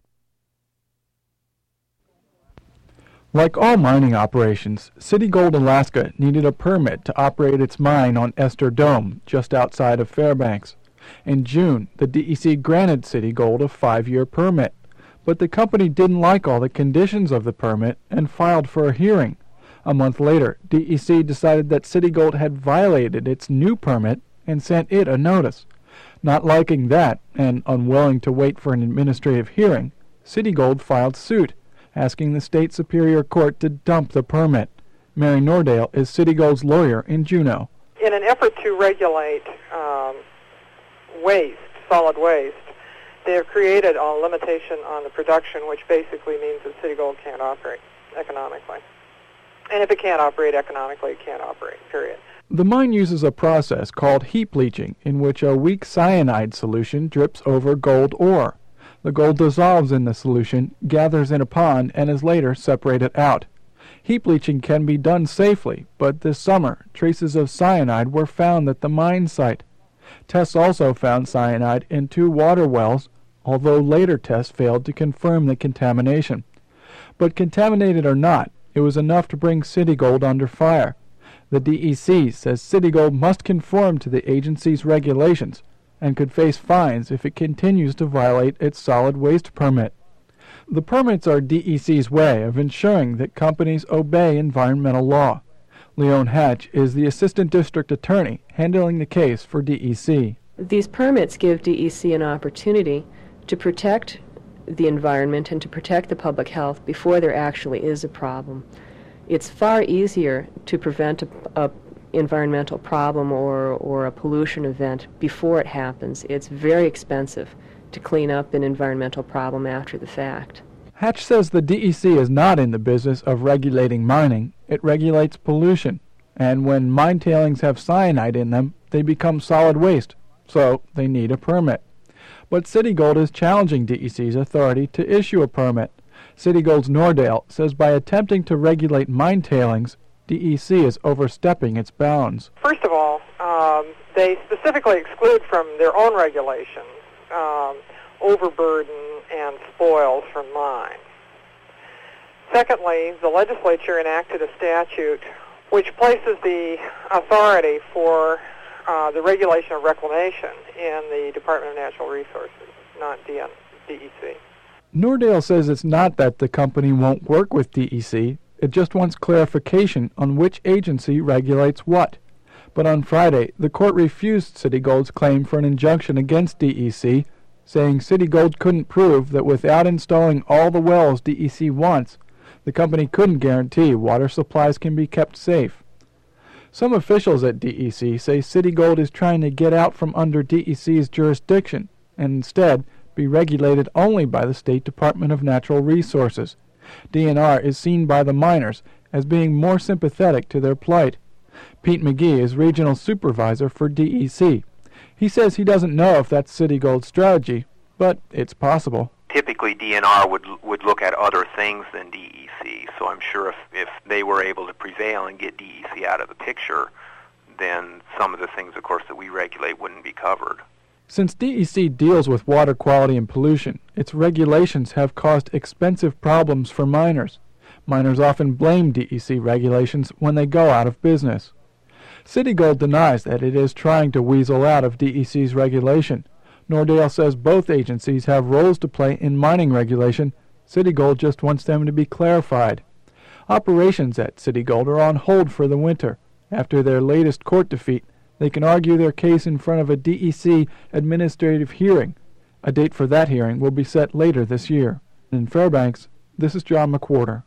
Like all mining operations, City Gold Alaska needed a permit to operate its mine on Esther Dome, just outside of Fairbanks. In June, the D E C granted City Gold a five-year permit, but the company didn't like all the conditions of the permit and filed for a hearing. A month later, D E C decided that City Gold had violated its new permit and sent it a notice. Not liking that, and unwilling to wait for an administrative hearing, City Gold filed suit, asking the state superior court to dump the permit. Mary Nordale is City Gold's lawyer in Juneau. In an effort to regulate um, waste, solid waste, they have created a limitation on the production, which basically means that City Gold can't operate economically. And if it can't operate economically, it can't operate, period. The mine uses a process called heap leaching, in which a weak cyanide solution drips over gold ore. The gold dissolves in the solution, gathers in a pond, and is later separated out. Heap leaching can be done safely, but this summer, traces of cyanide were found at the mine site. Tests also found cyanide in two water wells, although later tests failed to confirm the contamination. But contaminated or not, it was enough to bring City Gold under fire. The D E C says City Gold must conform to the agency's regulations, and could face fines if it continues to violate its solid waste permit. The permits are D E C's way of ensuring that companies obey environmental law. Leon Hatch is the Assistant District Attorney handling the case for D E C. These permits give D E C an opportunity to protect the environment and to protect the public health before there actually is a problem. It's far easier to prevent a, a environmental problem or, or a pollution event before it happens. It's very expensive to clean up an environmental problem after the fact. Hatch says the D E C is not in the business of regulating mining. It regulates pollution. And when mine tailings have cyanide in them, they become solid waste. So they need a permit. But Citigold is challenging D E C's authority to issue a permit. Citigold's Nordale says by attempting to regulate mine tailings, D E C is overstepping its bounds. First of all, um, they specifically exclude from their own regulations um, overburden and spoils from mines. Secondly, the legislature enacted a statute which places the authority for uh, the regulation of reclamation in the Department of Natural Resources, not D E C. Nordale says it's not that the company won't work with D E C, it just wants clarification on which agency regulates what. But on Friday, the court refused Citigold's claim for an injunction against D E C, saying Citigold couldn't prove that without installing all the wells D E C wants, the company couldn't guarantee water supplies can be kept safe. Some officials at D E C say Citigold is trying to get out from under D E C's jurisdiction and instead be regulated only by the State Department of Natural Resources. D N R is seen by the miners as being more sympathetic to their plight. Pete McGee is regional supervisor for D E C. He says he doesn't know if that's Citigold's strategy, but it's possible. Typically, D N R would would look at other things than D E C, so I'm sure if, if they were able to prevail and get D E C out of the picture, then some of the things, of course, that we regulate wouldn't be covered. Since D E C deals with water quality and pollution, its regulations have caused expensive problems for miners. Miners often blame D E C regulations when they go out of business. Citigold denies that it is trying to weasel out of D E C's regulation. Nordale says both agencies have roles to play in mining regulation. Citigold just wants them to be clarified. Operations at Citigold are on hold for the winter. After their latest court defeat, they can argue their case in front of a D E C administrative hearing. A date for that hearing will be set later this year. In Fairbanks, this is John McWhorter.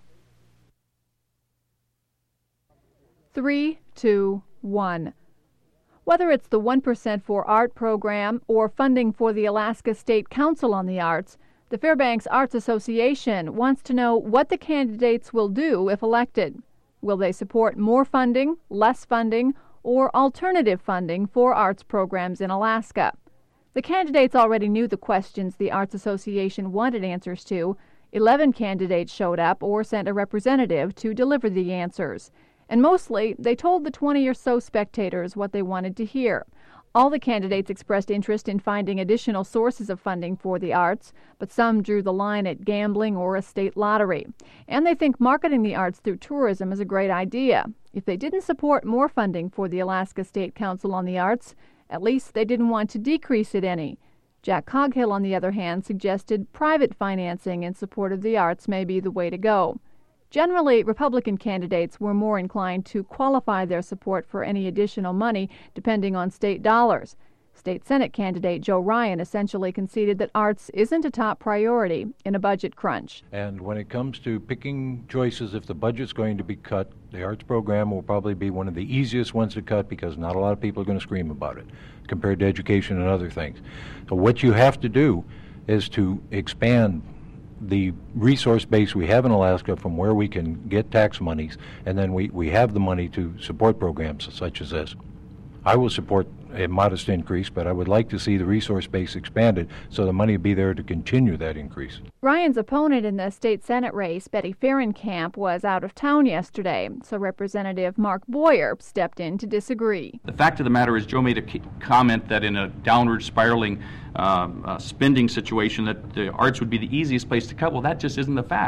Three, two, one. Whether it's the one percent for Art program or funding for the Alaska State Council on the Arts, the Fairbanks Arts Association wants to know what the candidates will do if elected. Will they support more funding, less funding, or alternative funding for arts programs in Alaska? The candidates already knew the questions the Arts Association wanted answers to. Eleven candidates showed up or sent a representative to deliver the answers. And mostly, they told the twenty or so spectators what they wanted to hear. All the candidates expressed interest in finding additional sources of funding for the arts, but some drew the line at gambling or a state lottery. And they think marketing the arts through tourism is a great idea. If they didn't support more funding for the Alaska State Council on the Arts, at least they didn't want to decrease it any. Jack Coghill, on the other hand, suggested private financing in support of the arts may be the way to go. Generally, Republican candidates were more inclined to qualify their support for any additional money depending on state dollars. State Senate candidate Joe Ryan essentially conceded that arts isn't a top priority in a budget crunch. And when it comes to picking choices, if the budget's going to be cut, the arts program will probably be one of the easiest ones to cut because not a lot of people are going to scream about it compared to education and other things. So what you have to do is to expand the resource base we have in Alaska from where we can get tax monies, and then we, we have the money to support programs such as this. I will support a modest increase, but I would like to see the resource base expanded so the money will be there to continue that increase. Ryan's opponent in the state Senate race, Betty Ferencamp, was out of town yesterday, so Representative Mark Boyer stepped in to disagree. The fact of the matter is Joe made a comment that in a downward spiraling um, uh, spending situation that the arts would be the easiest place to cut. Well, that just isn't the fact.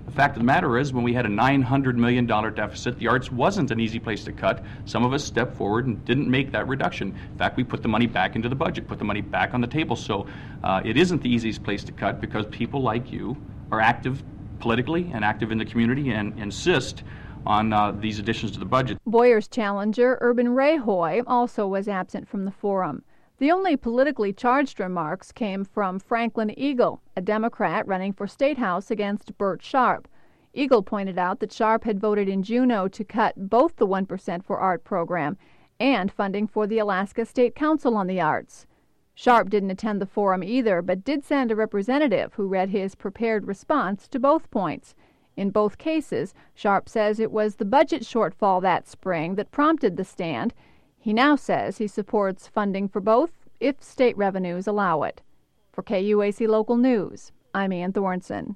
The fact of the matter is, when we had a nine hundred million dollars deficit, the arts wasn't an easy place to cut. Some of us stepped forward and didn't make that reduction. In fact, we put the money back into the budget, put the money back on the table. So uh, it isn't the easiest place to cut because people like you are active politically and active in the community and insist on uh, these additions to the budget. Boyer's challenger, Urban Rajoy, also was absent from the forum. The only politically charged remarks came from Franklin Eagle, a Democrat running for State House against Bert Sharp. Eagle pointed out that Sharp had voted in Juneau to cut both the one percent for Art program and funding for the Alaska State Council on the Arts. Sharp didn't attend the forum either, but did send a representative who read his prepared response to both points. In both cases, Sharp says it was the budget shortfall that spring that prompted the stand. He now says he supports funding for both if state revenues allow it. For K U A C Local News, I'm Ann Thornson.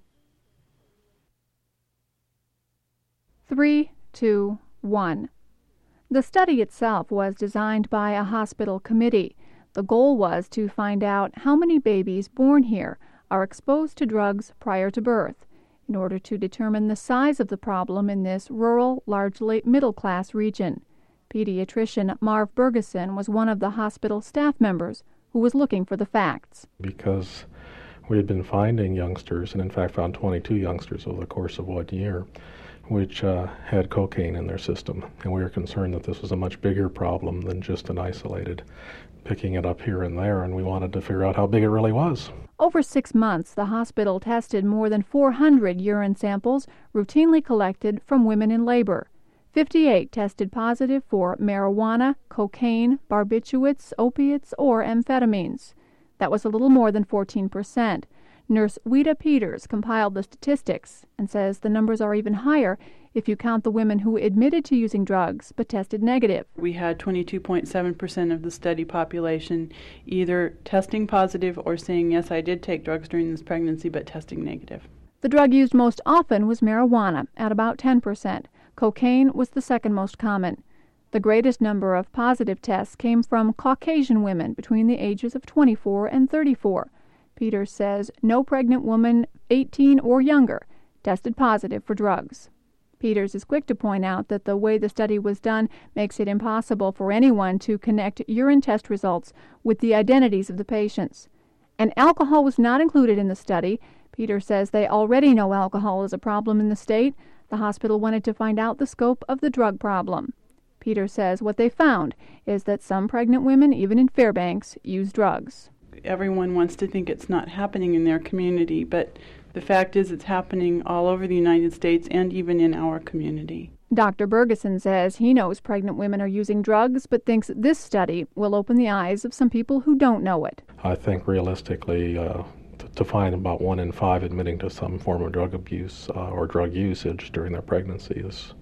Three, two, one. The study itself was designed by a hospital committee. The goal was to find out how many babies born here are exposed to drugs prior to birth, in order to determine the size of the problem in this rural, largely middle-class region. Pediatrician Marv Bergeson was one of the hospital staff members who was looking for the facts. Because we had been finding youngsters, and in fact found twenty-two youngsters over the course of one year, which uh, had cocaine in their system. And we were concerned that this was a much bigger problem than just an isolated picking it up here and there, and we wanted to figure out how big it really was. Over six months, the hospital tested more than four hundred urine samples routinely collected from women in labor. fifty-eight tested positive for marijuana, cocaine, barbiturates, opiates, or amphetamines. That was a little more than fourteen percent. Nurse Weta Peters compiled the statistics and says the numbers are even higher if you count the women who admitted to using drugs but tested negative. We had twenty-two point seven percent of the study population either testing positive or saying, yes, I did take drugs during this pregnancy, but testing negative. The drug used most often was marijuana, at about ten percent. Cocaine was the second most common. The greatest number of positive tests came from Caucasian women between the ages of twenty-four and thirty-four. Peters says no pregnant woman eighteen or younger tested positive for drugs. Peters is quick to point out that the way the study was done makes it impossible for anyone to connect urine test results with the identities of the patients. And alcohol was not included in the study. Peters says they already know alcohol is a problem in the state. The hospital wanted to find out the scope of the drug problem. Peters says what they found is that some pregnant women, even in Fairbanks, use drugs. Everyone wants to think it's not happening in their community, but the fact is it's happening all over the United States and even in our community. Doctor Bergeson says he knows pregnant women are using drugs, but thinks this study will open the eyes of some people who don't know it. I think realistically, uh, t- to find about one in five admitting to some form of drug abuse uh, or drug usage during their pregnancy is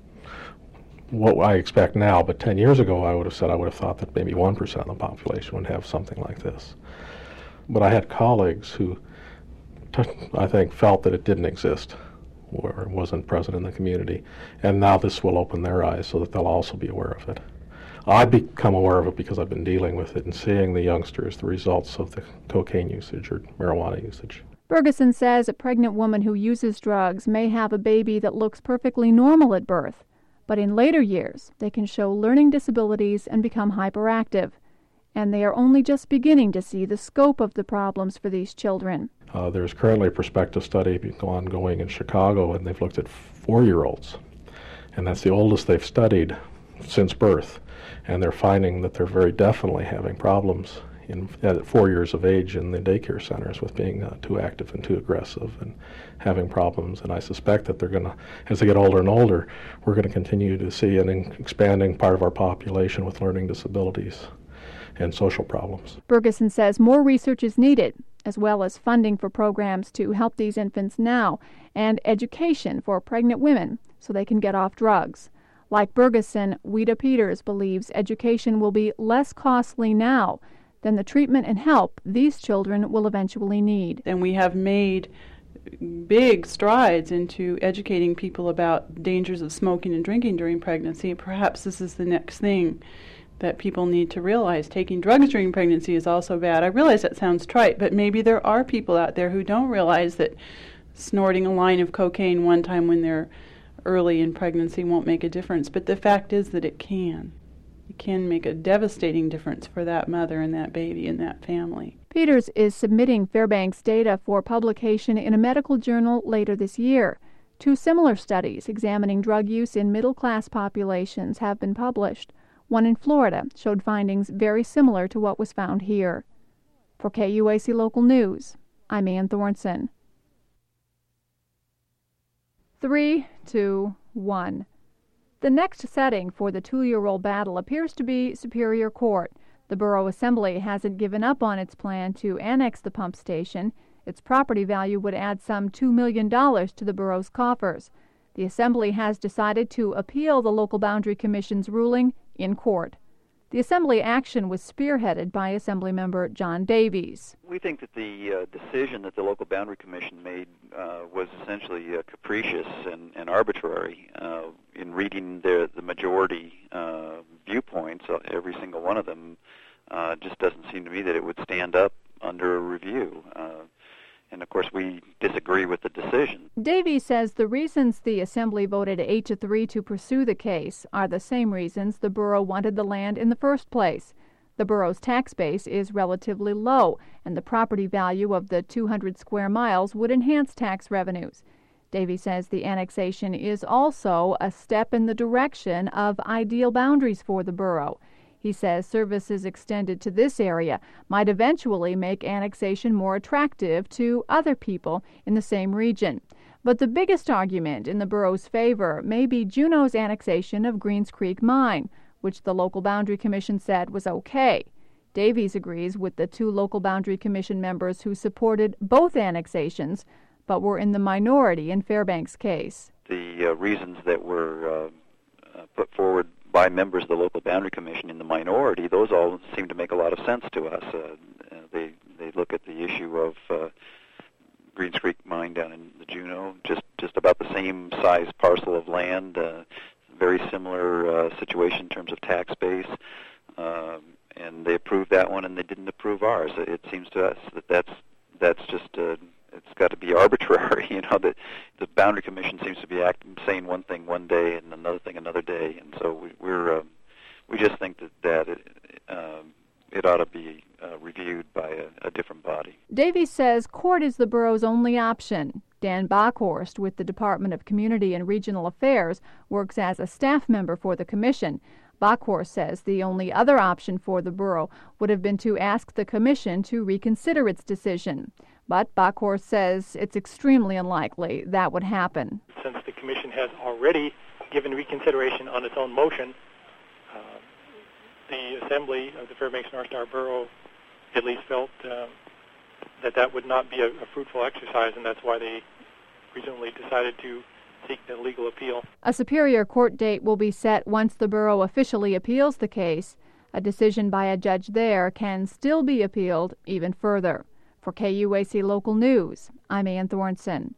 what I expect now. But ten years ago, I would have said I would have thought that maybe one percent of the population would have something like this. But I had colleagues who, t- I think, felt that it didn't exist or wasn't present in the community. And now this will open their eyes so that they'll also be aware of it. I've become aware of it because I've been dealing with it and seeing the youngsters, the results of the cocaine usage or marijuana usage. Bergeson says a pregnant woman who uses drugs may have a baby that looks perfectly normal at birth, but in later years they can show learning disabilities and become hyperactive. And they are only just beginning to see the scope of the problems for these children. Uh, there's currently a prospective study ongoing in Chicago, and they've looked at four-year-olds. And that's the oldest they've studied since birth. And they're finding that they're very definitely having problems in, at four years of age in the daycare centers with being uh, too active and too aggressive and having problems. And I suspect that they're going to, as they get older and older, we're going to continue to see an expanding part of our population with learning disabilities and social problems. Bergeson says more research is needed, as well as funding for programs to help these infants now, and education for pregnant women so they can get off drugs. Like Bergeson, Weta Peters believes education will be less costly now than the treatment and help these children will eventually need. And we have made big strides into educating people about dangers of smoking and drinking during pregnancy. Perhaps this is the next thing that people need to realize. Taking drugs during pregnancy is also bad. I realize that sounds trite, but maybe there are people out there who don't realize that snorting a line of cocaine one time when they're early in pregnancy won't make a difference. But the fact is that it can. It can make a devastating difference for that mother and that baby and that family. Peters is submitting Fairbanks data for publication in a medical journal later this year. Two similar studies examining drug use in middle-class populations have been published. One in Florida showed findings very similar to what was found here. For K U A C Local News, I'm Ann Thornton. Three, two, one. The next setting for the two-year-old battle appears to be Superior Court. The Borough Assembly hasn't given up on its plan to annex the pump station. Its property value would add some two million dollars to the borough's coffers. The Assembly has decided to appeal the Local Boundary Commission's ruling in court. The Assembly action was spearheaded by Assemblymember John Davies. We think that the uh, decision that the Local Boundary Commission made uh, was essentially uh, capricious and, and arbitrary. Uh, in reading the, the majority uh, viewpoints, uh, every single one of them uh, just doesn't seem to me that it would stand up under a review. Uh, And, of course, we disagree with the decision. Davies says the reasons the Assembly voted eight to three to pursue the case are the same reasons the borough wanted the land in the first place. The borough's tax base is relatively low, and the property value of the two hundred square miles would enhance tax revenues. Davies says the annexation is also a step in the direction of ideal boundaries for the borough. He says services extended to this area might eventually make annexation more attractive to other people in the same region. But the biggest argument in the borough's favor may be Juneau's annexation of Greens Creek Mine, which the Local Boundary Commission said was okay. Davies agrees with the two Local Boundary Commission members who supported both annexations, but were in the minority in Fairbanks' case. The uh, reasons that were uh, uh, put forward by members of the Local Boundary Commission in the minority, those all seem to make a lot of sense to us. Uh, uh, they they look at the issue of uh, Greens Creek Mine down in the Juneau, just, just about the same size parcel of land, uh, very similar uh, situation in terms of tax base, um, and they approved that one and they didn't approve ours. It seems to us that that's, that's just... Uh, it's got to be arbitrary, you know. The the Boundary Commission seems to be acting, saying one thing one day and another thing another day, and so we, we're uh, we just think that that it, uh, it ought to be uh, reviewed by a, a different body. Davies says court is the borough's only option. Dan Bockhorst with the Department of Community and Regional Affairs works as a staff member for the commission. Bockhorst says the only other option for the borough would have been to ask the commission to reconsider its decision. But Bockhorst says it's extremely unlikely that would happen. Since the Commission has already given reconsideration on its own motion, uh, the Assembly of the Fairbanks North Star Borough at least felt uh, that that would not be a, a fruitful exercise, and that's why they presumably decided to seek the legal appeal. A Superior Court date will be set once the borough officially appeals the case. A decision by a judge there can still be appealed even further. For K U A C Local News, I'm Ann Thornton.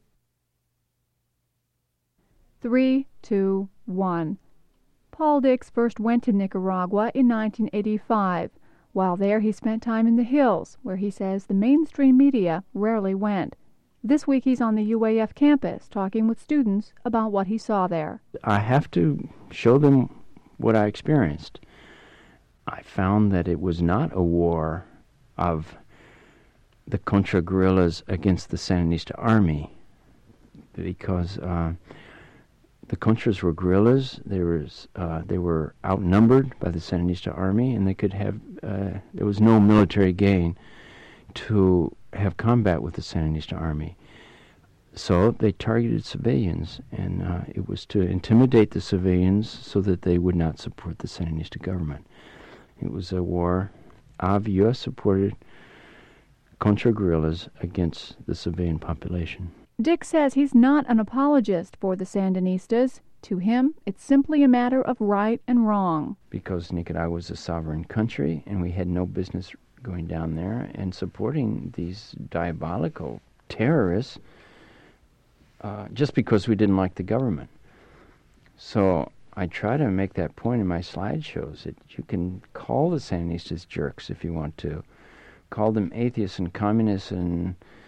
Three, two, one. Paul Dix first went to Nicaragua in nineteen eighty-five. While there, he spent time in the hills, where he says the mainstream media rarely went. This week, he's on the U A F campus talking with students about what he saw there. I have to show them what I experienced. I found that it was not a war of the Contra guerrillas against the Sandinista army, because uh, the Contras were guerrillas. They were uh, they were outnumbered by the Sandinista army, and they could have uh, there was no military gain to have combat with the Sandinista army. So they targeted civilians, and uh, it was to intimidate the civilians so that they would not support the Sandinista government. It was a war of U S supported Contra guerrillas against the civilian population. Dick says he's not an apologist for the Sandinistas. To him, it's simply a matter of right and wrong. Because Nicaragua was a sovereign country, and we had no business going down there and supporting these diabolical terrorists uh, just because we didn't like the government. So I try to make that point in my slideshows, that you can call the Sandinistas jerks if you want to. Call them atheists and communists and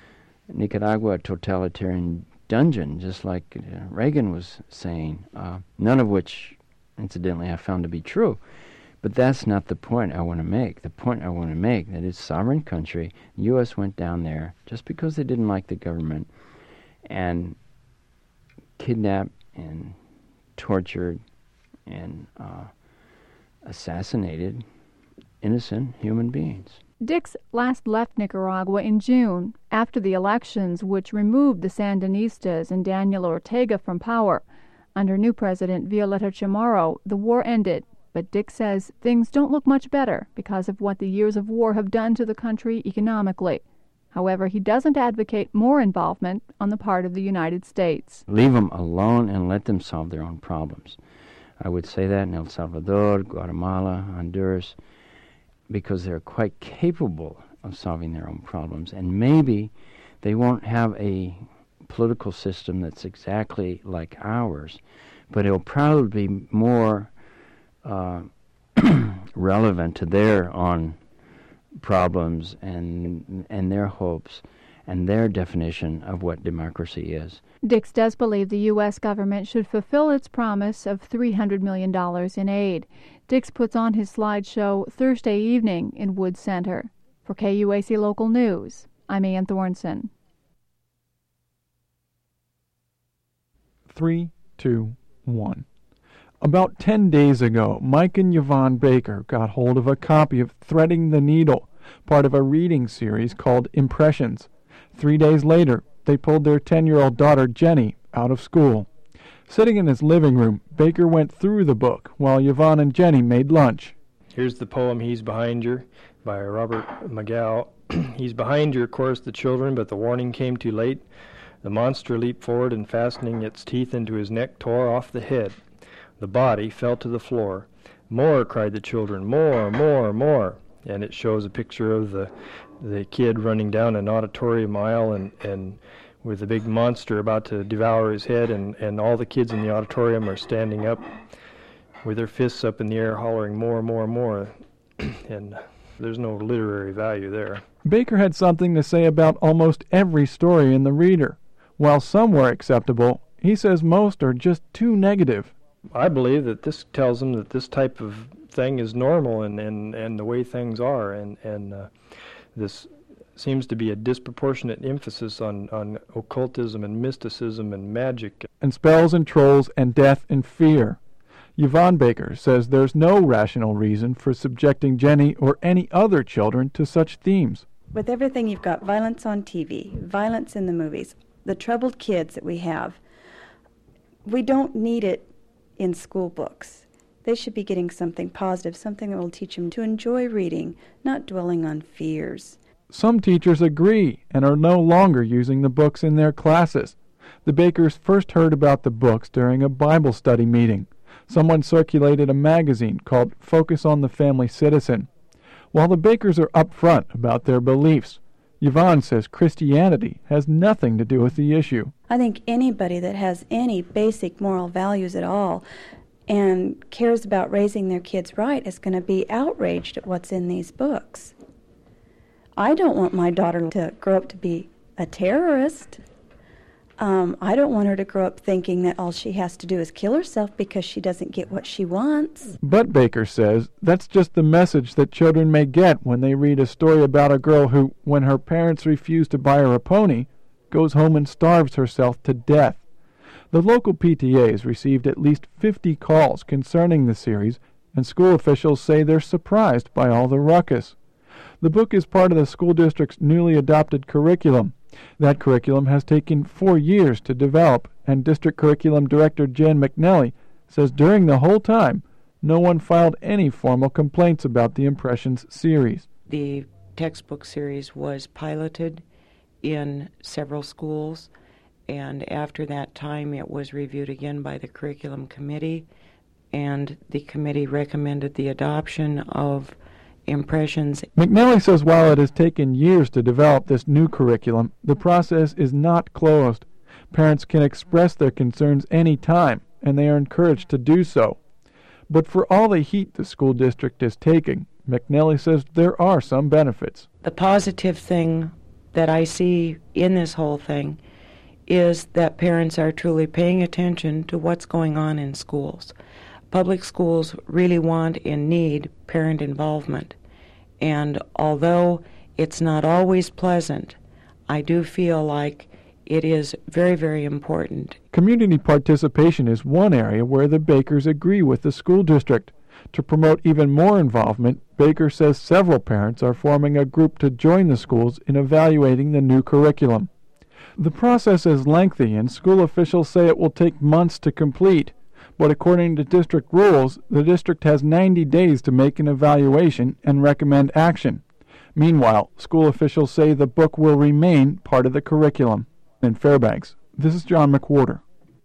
Nicaragua a totalitarian dungeon, just like uh, Reagan was saying, uh, none of which, incidentally, I found to be true. But that's not the point I want to make. The point I want to make, that it's a sovereign country. The U S went down there just because they didn't like the government and kidnapped and tortured and uh, assassinated innocent human beings. Dix last left Nicaragua in June, after the elections which removed the Sandinistas and Daniel Ortega from power. Under new President Violeta Chamorro, the war ended, but Dix says things don't look much better because of what the years of war have done to the country economically. However, he doesn't advocate more involvement on the part of the United States. Leave them alone and let them solve their own problems. I would say that in El Salvador, Guatemala, Honduras, because they're quite capable of solving their own problems. And maybe they won't have a political system that's exactly like ours, but it'll probably be more uh, relevant to their own problems and and their hopes and their definition of what democracy is. Dix does believe the U S government should fulfill its promise of three hundred million dollars in aid. Dix puts on his slideshow Thursday evening in Wood Center. For K U A C Local News, I'm Ann Thornson. Three, two, one. About ten days ago, Mike and Yvonne Baker got hold of a copy of Threading the Needle, part of a reading series called Impressions. Three days later, they pulled their ten-year-old daughter, Jenny, out of school. Sitting in his living room, Baker went through the book while Yvonne and Jenny made lunch. Here's the poem He's Behind You by Robert McGow. He's behind you, chorused the children, but the warning came too late. The monster leaped forward and, fastening its teeth into his neck, tore off the head. The body fell to the floor. More, cried the children, more, more, more. And it shows a picture of the the kid running down an auditorium aisle and, and with a big monster about to devour his head, and, and all the kids in the auditorium are standing up with their fists up in the air hollering more, more, more. And there's no literary value there. Baker had something to say about almost every story in the reader. While some were acceptable, he says most are just too negative. I believe that this tells them that this type of thing is normal and, and, and the way things are, and, and uh, this seems to be a disproportionate emphasis on, on occultism and mysticism and magic. And spells and trolls and death and fear. Yvonne Baker says there's no rational reason for subjecting Jenny or any other children to such themes. With everything, you've got violence on T V, violence in the movies, the troubled kids that we have. We don't need it in school books. They should be getting something positive, something that will teach them to enjoy reading, not dwelling on fears. Some teachers agree and are no longer using the books in their classes. The Bakers first heard about the books during a Bible study meeting. Someone circulated a magazine called Focus on the Family Citizen. While the Bakers are upfront about their beliefs, Yvonne says Christianity has nothing to do with the issue. I think anybody that has any basic moral values at all and cares about raising their kids right is going to be outraged at what's in these books. I don't want my daughter to grow up to be a terrorist. Um, I don't want her to grow up thinking that all she has to do is kill herself because she doesn't get what she wants. But Baker says that's just the message that children may get when they read a story about a girl who, when her parents refuse to buy her a pony, goes home and starves herself to death. The local P T As received at least fifty calls concerning the series, and school officials say they're surprised by all the ruckus. The book is part of the school district's newly adopted curriculum. That curriculum has taken four years to develop, and District Curriculum Director Jen McNelly says during the whole time, no one filed any formal complaints about the Impressions series. The textbook series was piloted in several schools, and after that time it was reviewed again by the curriculum committee, and the committee recommended the adoption of Impressions. McNelly says while it has taken years to develop this new curriculum, the process is not closed. Parents can express their concerns any time, and they are encouraged to do so. But for all the heat the school district is taking, McNelly says there are some benefits. The positive thing that I see in this whole thing is that parents are truly paying attention to what's going on in schools. Public schools really want and need parent involvement. And although it's not always pleasant, I do feel like it is very, very important. Community participation is one area where the Bakers agree with the school district. To promote even more involvement, Baker says several parents are forming a group to join the schools in evaluating the new curriculum. The process is lengthy, and school officials say it will take months to complete. But according to district rules, the district has ninety days to make an evaluation and recommend action. Meanwhile, school officials say the book will remain part of the curriculum. In Fairbanks, this is John McWhorter.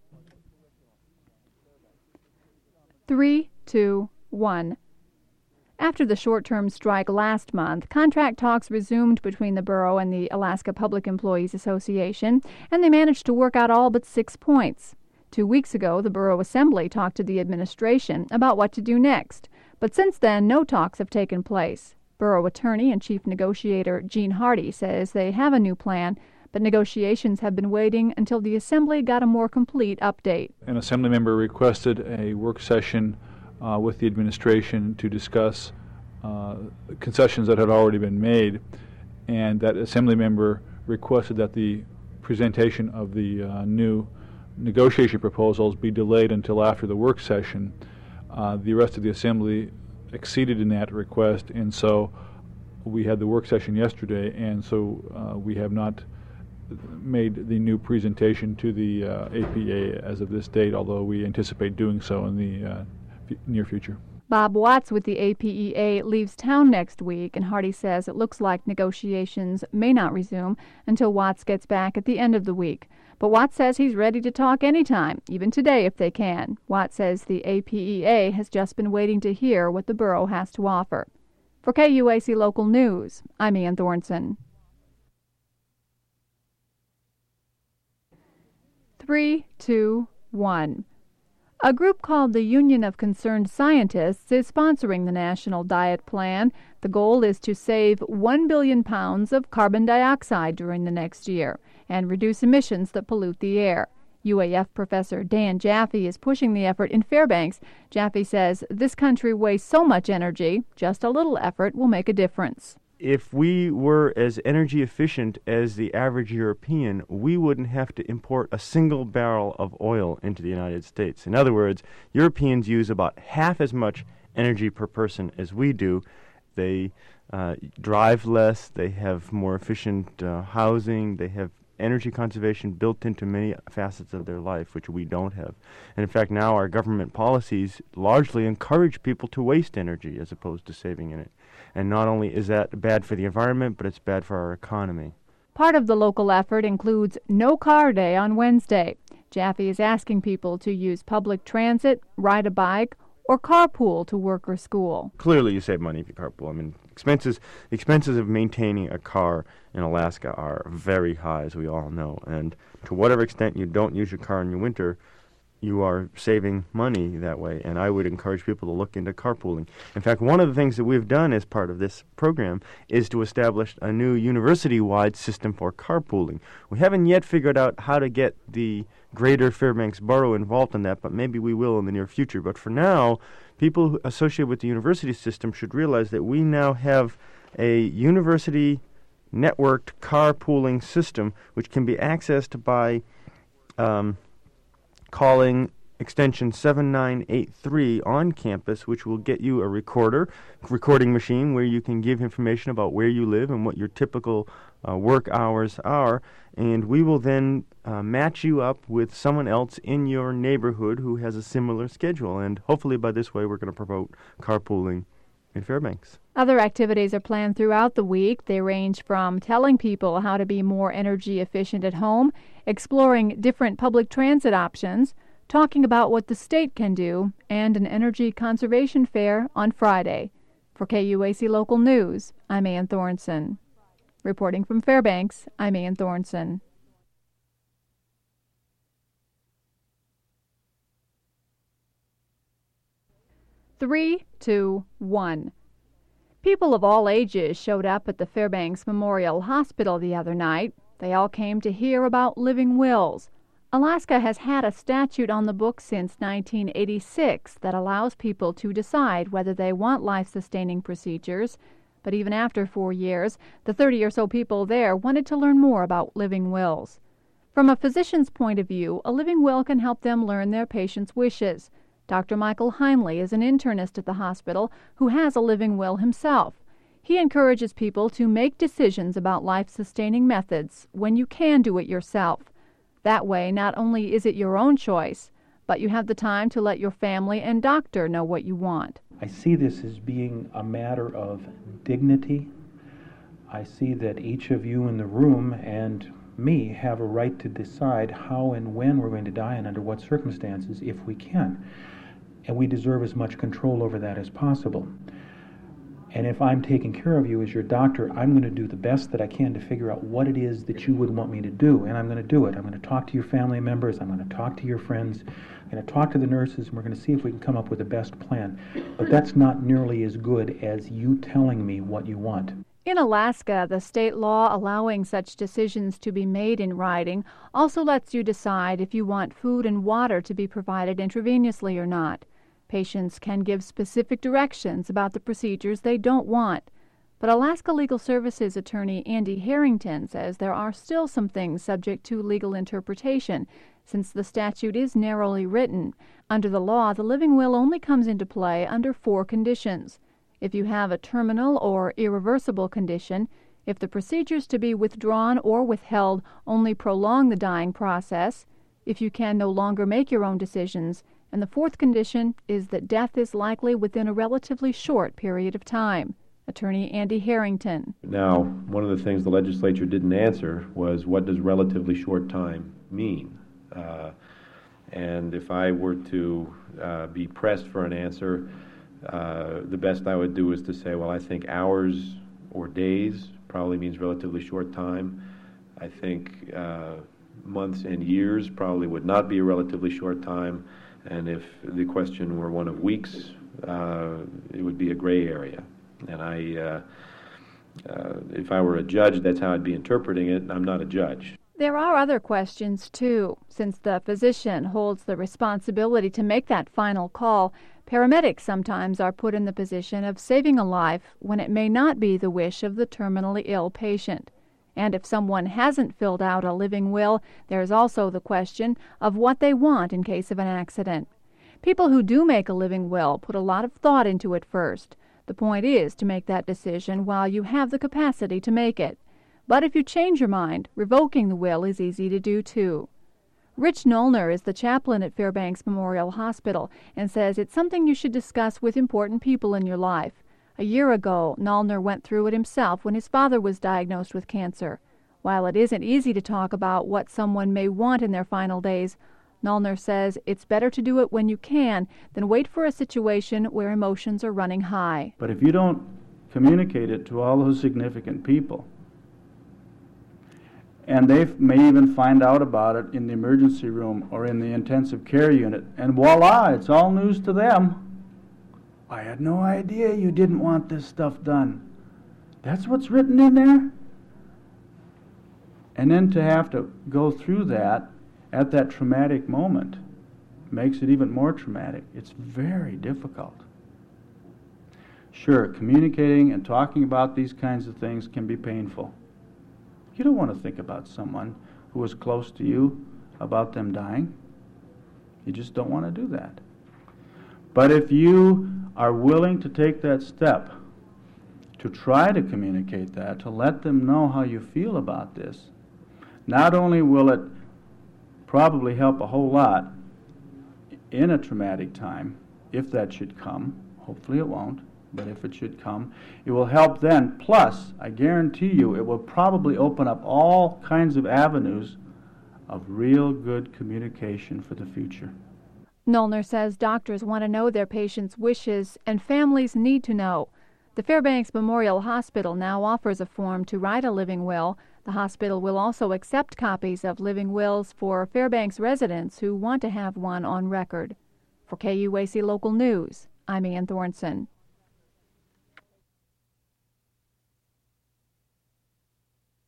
Three, two, one. After the short-term strike last month, contract talks resumed between the borough and the Alaska Public Employees Association, and they managed to work out all but six points. Two weeks ago, the Borough Assembly talked to the administration about what to do next, but since then, no talks have taken place. Borough Attorney and Chief Negotiator Gene Hardy says they have a new plan, but negotiations have been waiting until the Assembly got a more complete update. An Assembly member requested a work session uh, with the administration to discuss uh, concessions that had already been made, and that Assembly member requested that the presentation of the uh, new negotiation proposals be delayed until after the work session. Uh, the rest of the Assembly acceded in that request, and so we had the work session yesterday, and so uh, we have not made the new presentation to the uh, A P A as of this date, although we anticipate doing so in the uh, f- near future. Bob Watts with the A P E A leaves town next week, and Hardy says it looks like negotiations may not resume until Watts gets back at the end of the week. But Watts says he's ready to talk anytime, even today if they can. Watts says the A P E A has just been waiting to hear what the borough has to offer. For K U A C Local News, I'm Ann Thornton. Three, two, one. A group called the Union of Concerned Scientists is sponsoring the National Diet Plan. The goal is to save one billion pounds of carbon dioxide during the next year and reduce emissions that pollute the air. U A F professor Dan Jaffe is pushing the effort in Fairbanks. Jaffe says this country wastes so much energy, just a little effort will make a difference. If we were as energy efficient as the average European, we wouldn't have to import a single barrel of oil into the United States. In other words, Europeans use about half as much energy per person as we do. They uh, drive less, they have more efficient uh, housing, they have energy conservation built into many facets of their life, which we don't have. And in fact, now our government policies largely encourage people to waste energy as opposed to saving in it. And not only is that bad for the environment, but it's bad for our economy. Part of the local effort includes No Car Day on Wednesday. Jaffe is asking people to use public transit, ride a bike, or carpool to work or school. Clearly you save money if you carpool. I mean, expenses expenses of maintaining a car in Alaska are very high, as we all know. And to whatever extent you don't use your car in your winter, you are saving money that way, and I would encourage people to look into carpooling. In fact, one of the things that we've done as part of this program is to establish a new university-wide system for carpooling. We haven't yet figured out how to get the greater Fairbanks Borough involved in that, but maybe we will in the near future. But for now, people who associated with the university system should realize that we now have a university networked carpooling system which can be accessed by um, calling extension seven nine eight three on campus, which will get you a recorder, recording machine where you can give information about where you live and what your typical uh, work hours are, and we will then uh, match you up with someone else in your neighborhood who has a similar schedule, and hopefully by this way we're going to promote carpooling in Fairbanks. Other activities are planned throughout the week. They range from telling people how to be more energy efficient at home, exploring different public transit options, talking about what the state can do, and an energy conservation fair on Friday. For K U A C Local News, I'm Ann Thornton. Reporting from Fairbanks, I'm Ann Thornton. Three, two, one. People of all ages showed up at the Fairbanks Memorial Hospital the other night. They all came to hear about living wills. Alaska has had a statute on the books since nineteen eighty-six that allows people to decide whether they want life-sustaining procedures. But even after four years, the thirty or so people there wanted to learn more about living wills. From a physician's point of view, a living will can help them learn their patient's wishes. Doctor Michael Heinley is an internist at the hospital who has a living will himself. He encourages people to make decisions about life-sustaining methods when you can do it yourself. That way, not only is it your own choice, but you have the time to let your family and doctor know what you want. I see this as being a matter of dignity. I see that each of you in the room and me have a right to decide how and when we're going to die and under what circumstances, if we can. And we deserve as much control over that as possible. And if I'm taking care of you as your doctor, I'm going to do the best that I can to figure out what it is that you would want me to do, and I'm going to do it. I'm going to talk to your family members, I'm going to talk to your friends, I'm going to talk to the nurses, and we're going to see if we can come up with the best plan. But that's not nearly as good as you telling me what you want. In Alaska, the state law allowing such decisions to be made in writing also lets you decide if you want food and water to be provided intravenously or not. Patients can give specific directions about the procedures they don't want. But Alaska Legal Services attorney Andy Harrington says there are still some things subject to legal interpretation, since the statute is narrowly written. Under the law, the living will only comes into play under four conditions. If you have a terminal or irreversible condition, if the procedures to be withdrawn or withheld only prolong the dying process, if you can no longer make your own decisions, and the fourth condition is that death is likely within a relatively short period of time. Attorney Andy Harrington. Now, one of the things the legislature didn't answer was, what does relatively short time mean? Uh, and if I were to uh, be pressed for an answer, uh, the best I would do is to say, well, I think hours or days probably means relatively short time. I think uh, months and years probably would not be a relatively short time. And if the question were one of weeks, uh, it would be a gray area. And I, uh, uh, if I were a judge, that's how I'd be interpreting it. I'm not a judge. There are other questions, too. Since the physician holds the responsibility to make that final call, paramedics sometimes are put in the position of saving a life when it may not be the wish of the terminally ill patient. And if someone hasn't filled out a living will, there's also the question of what they want in case of an accident. People who do make a living will put a lot of thought into it first. The point is to make that decision while you have the capacity to make it. But if you change your mind, revoking the will is easy to do too. Rich Nollner is the chaplain at Fairbanks Memorial Hospital and says it's something you should discuss with important people in your life. A year ago, Nollner went through it himself when his father was diagnosed with cancer. While it isn't easy to talk about what someone may want in their final days, Nollner says it's better to do it when you can than wait for a situation where emotions are running high. But if you don't communicate it to all those significant people, and they may even find out about it in the emergency room or in the intensive care unit, and voila, it's all news to them. I had no idea you didn't want this stuff done. That's what's written in there? And then to have to go through that at that traumatic moment makes it even more traumatic. It's very difficult. Sure, communicating and talking about these kinds of things can be painful. You don't want to think about someone who is close to you, about them dying. You just don't want to do that. But if you are willing to take that step to try to communicate that, to let them know how you feel about this, not only will it probably help a whole lot in a traumatic time, if that should come, hopefully it won't, but if it should come, it will help then. Plus, I guarantee you, it will probably open up all kinds of avenues of real good communication for the future. Nollner says doctors want to know their patients' wishes, and families need to know. The Fairbanks Memorial Hospital now offers a form to write a living will. The hospital will also accept copies of living wills for Fairbanks residents who want to have one on record. For K U A C Local News, I'm Ann Thornson.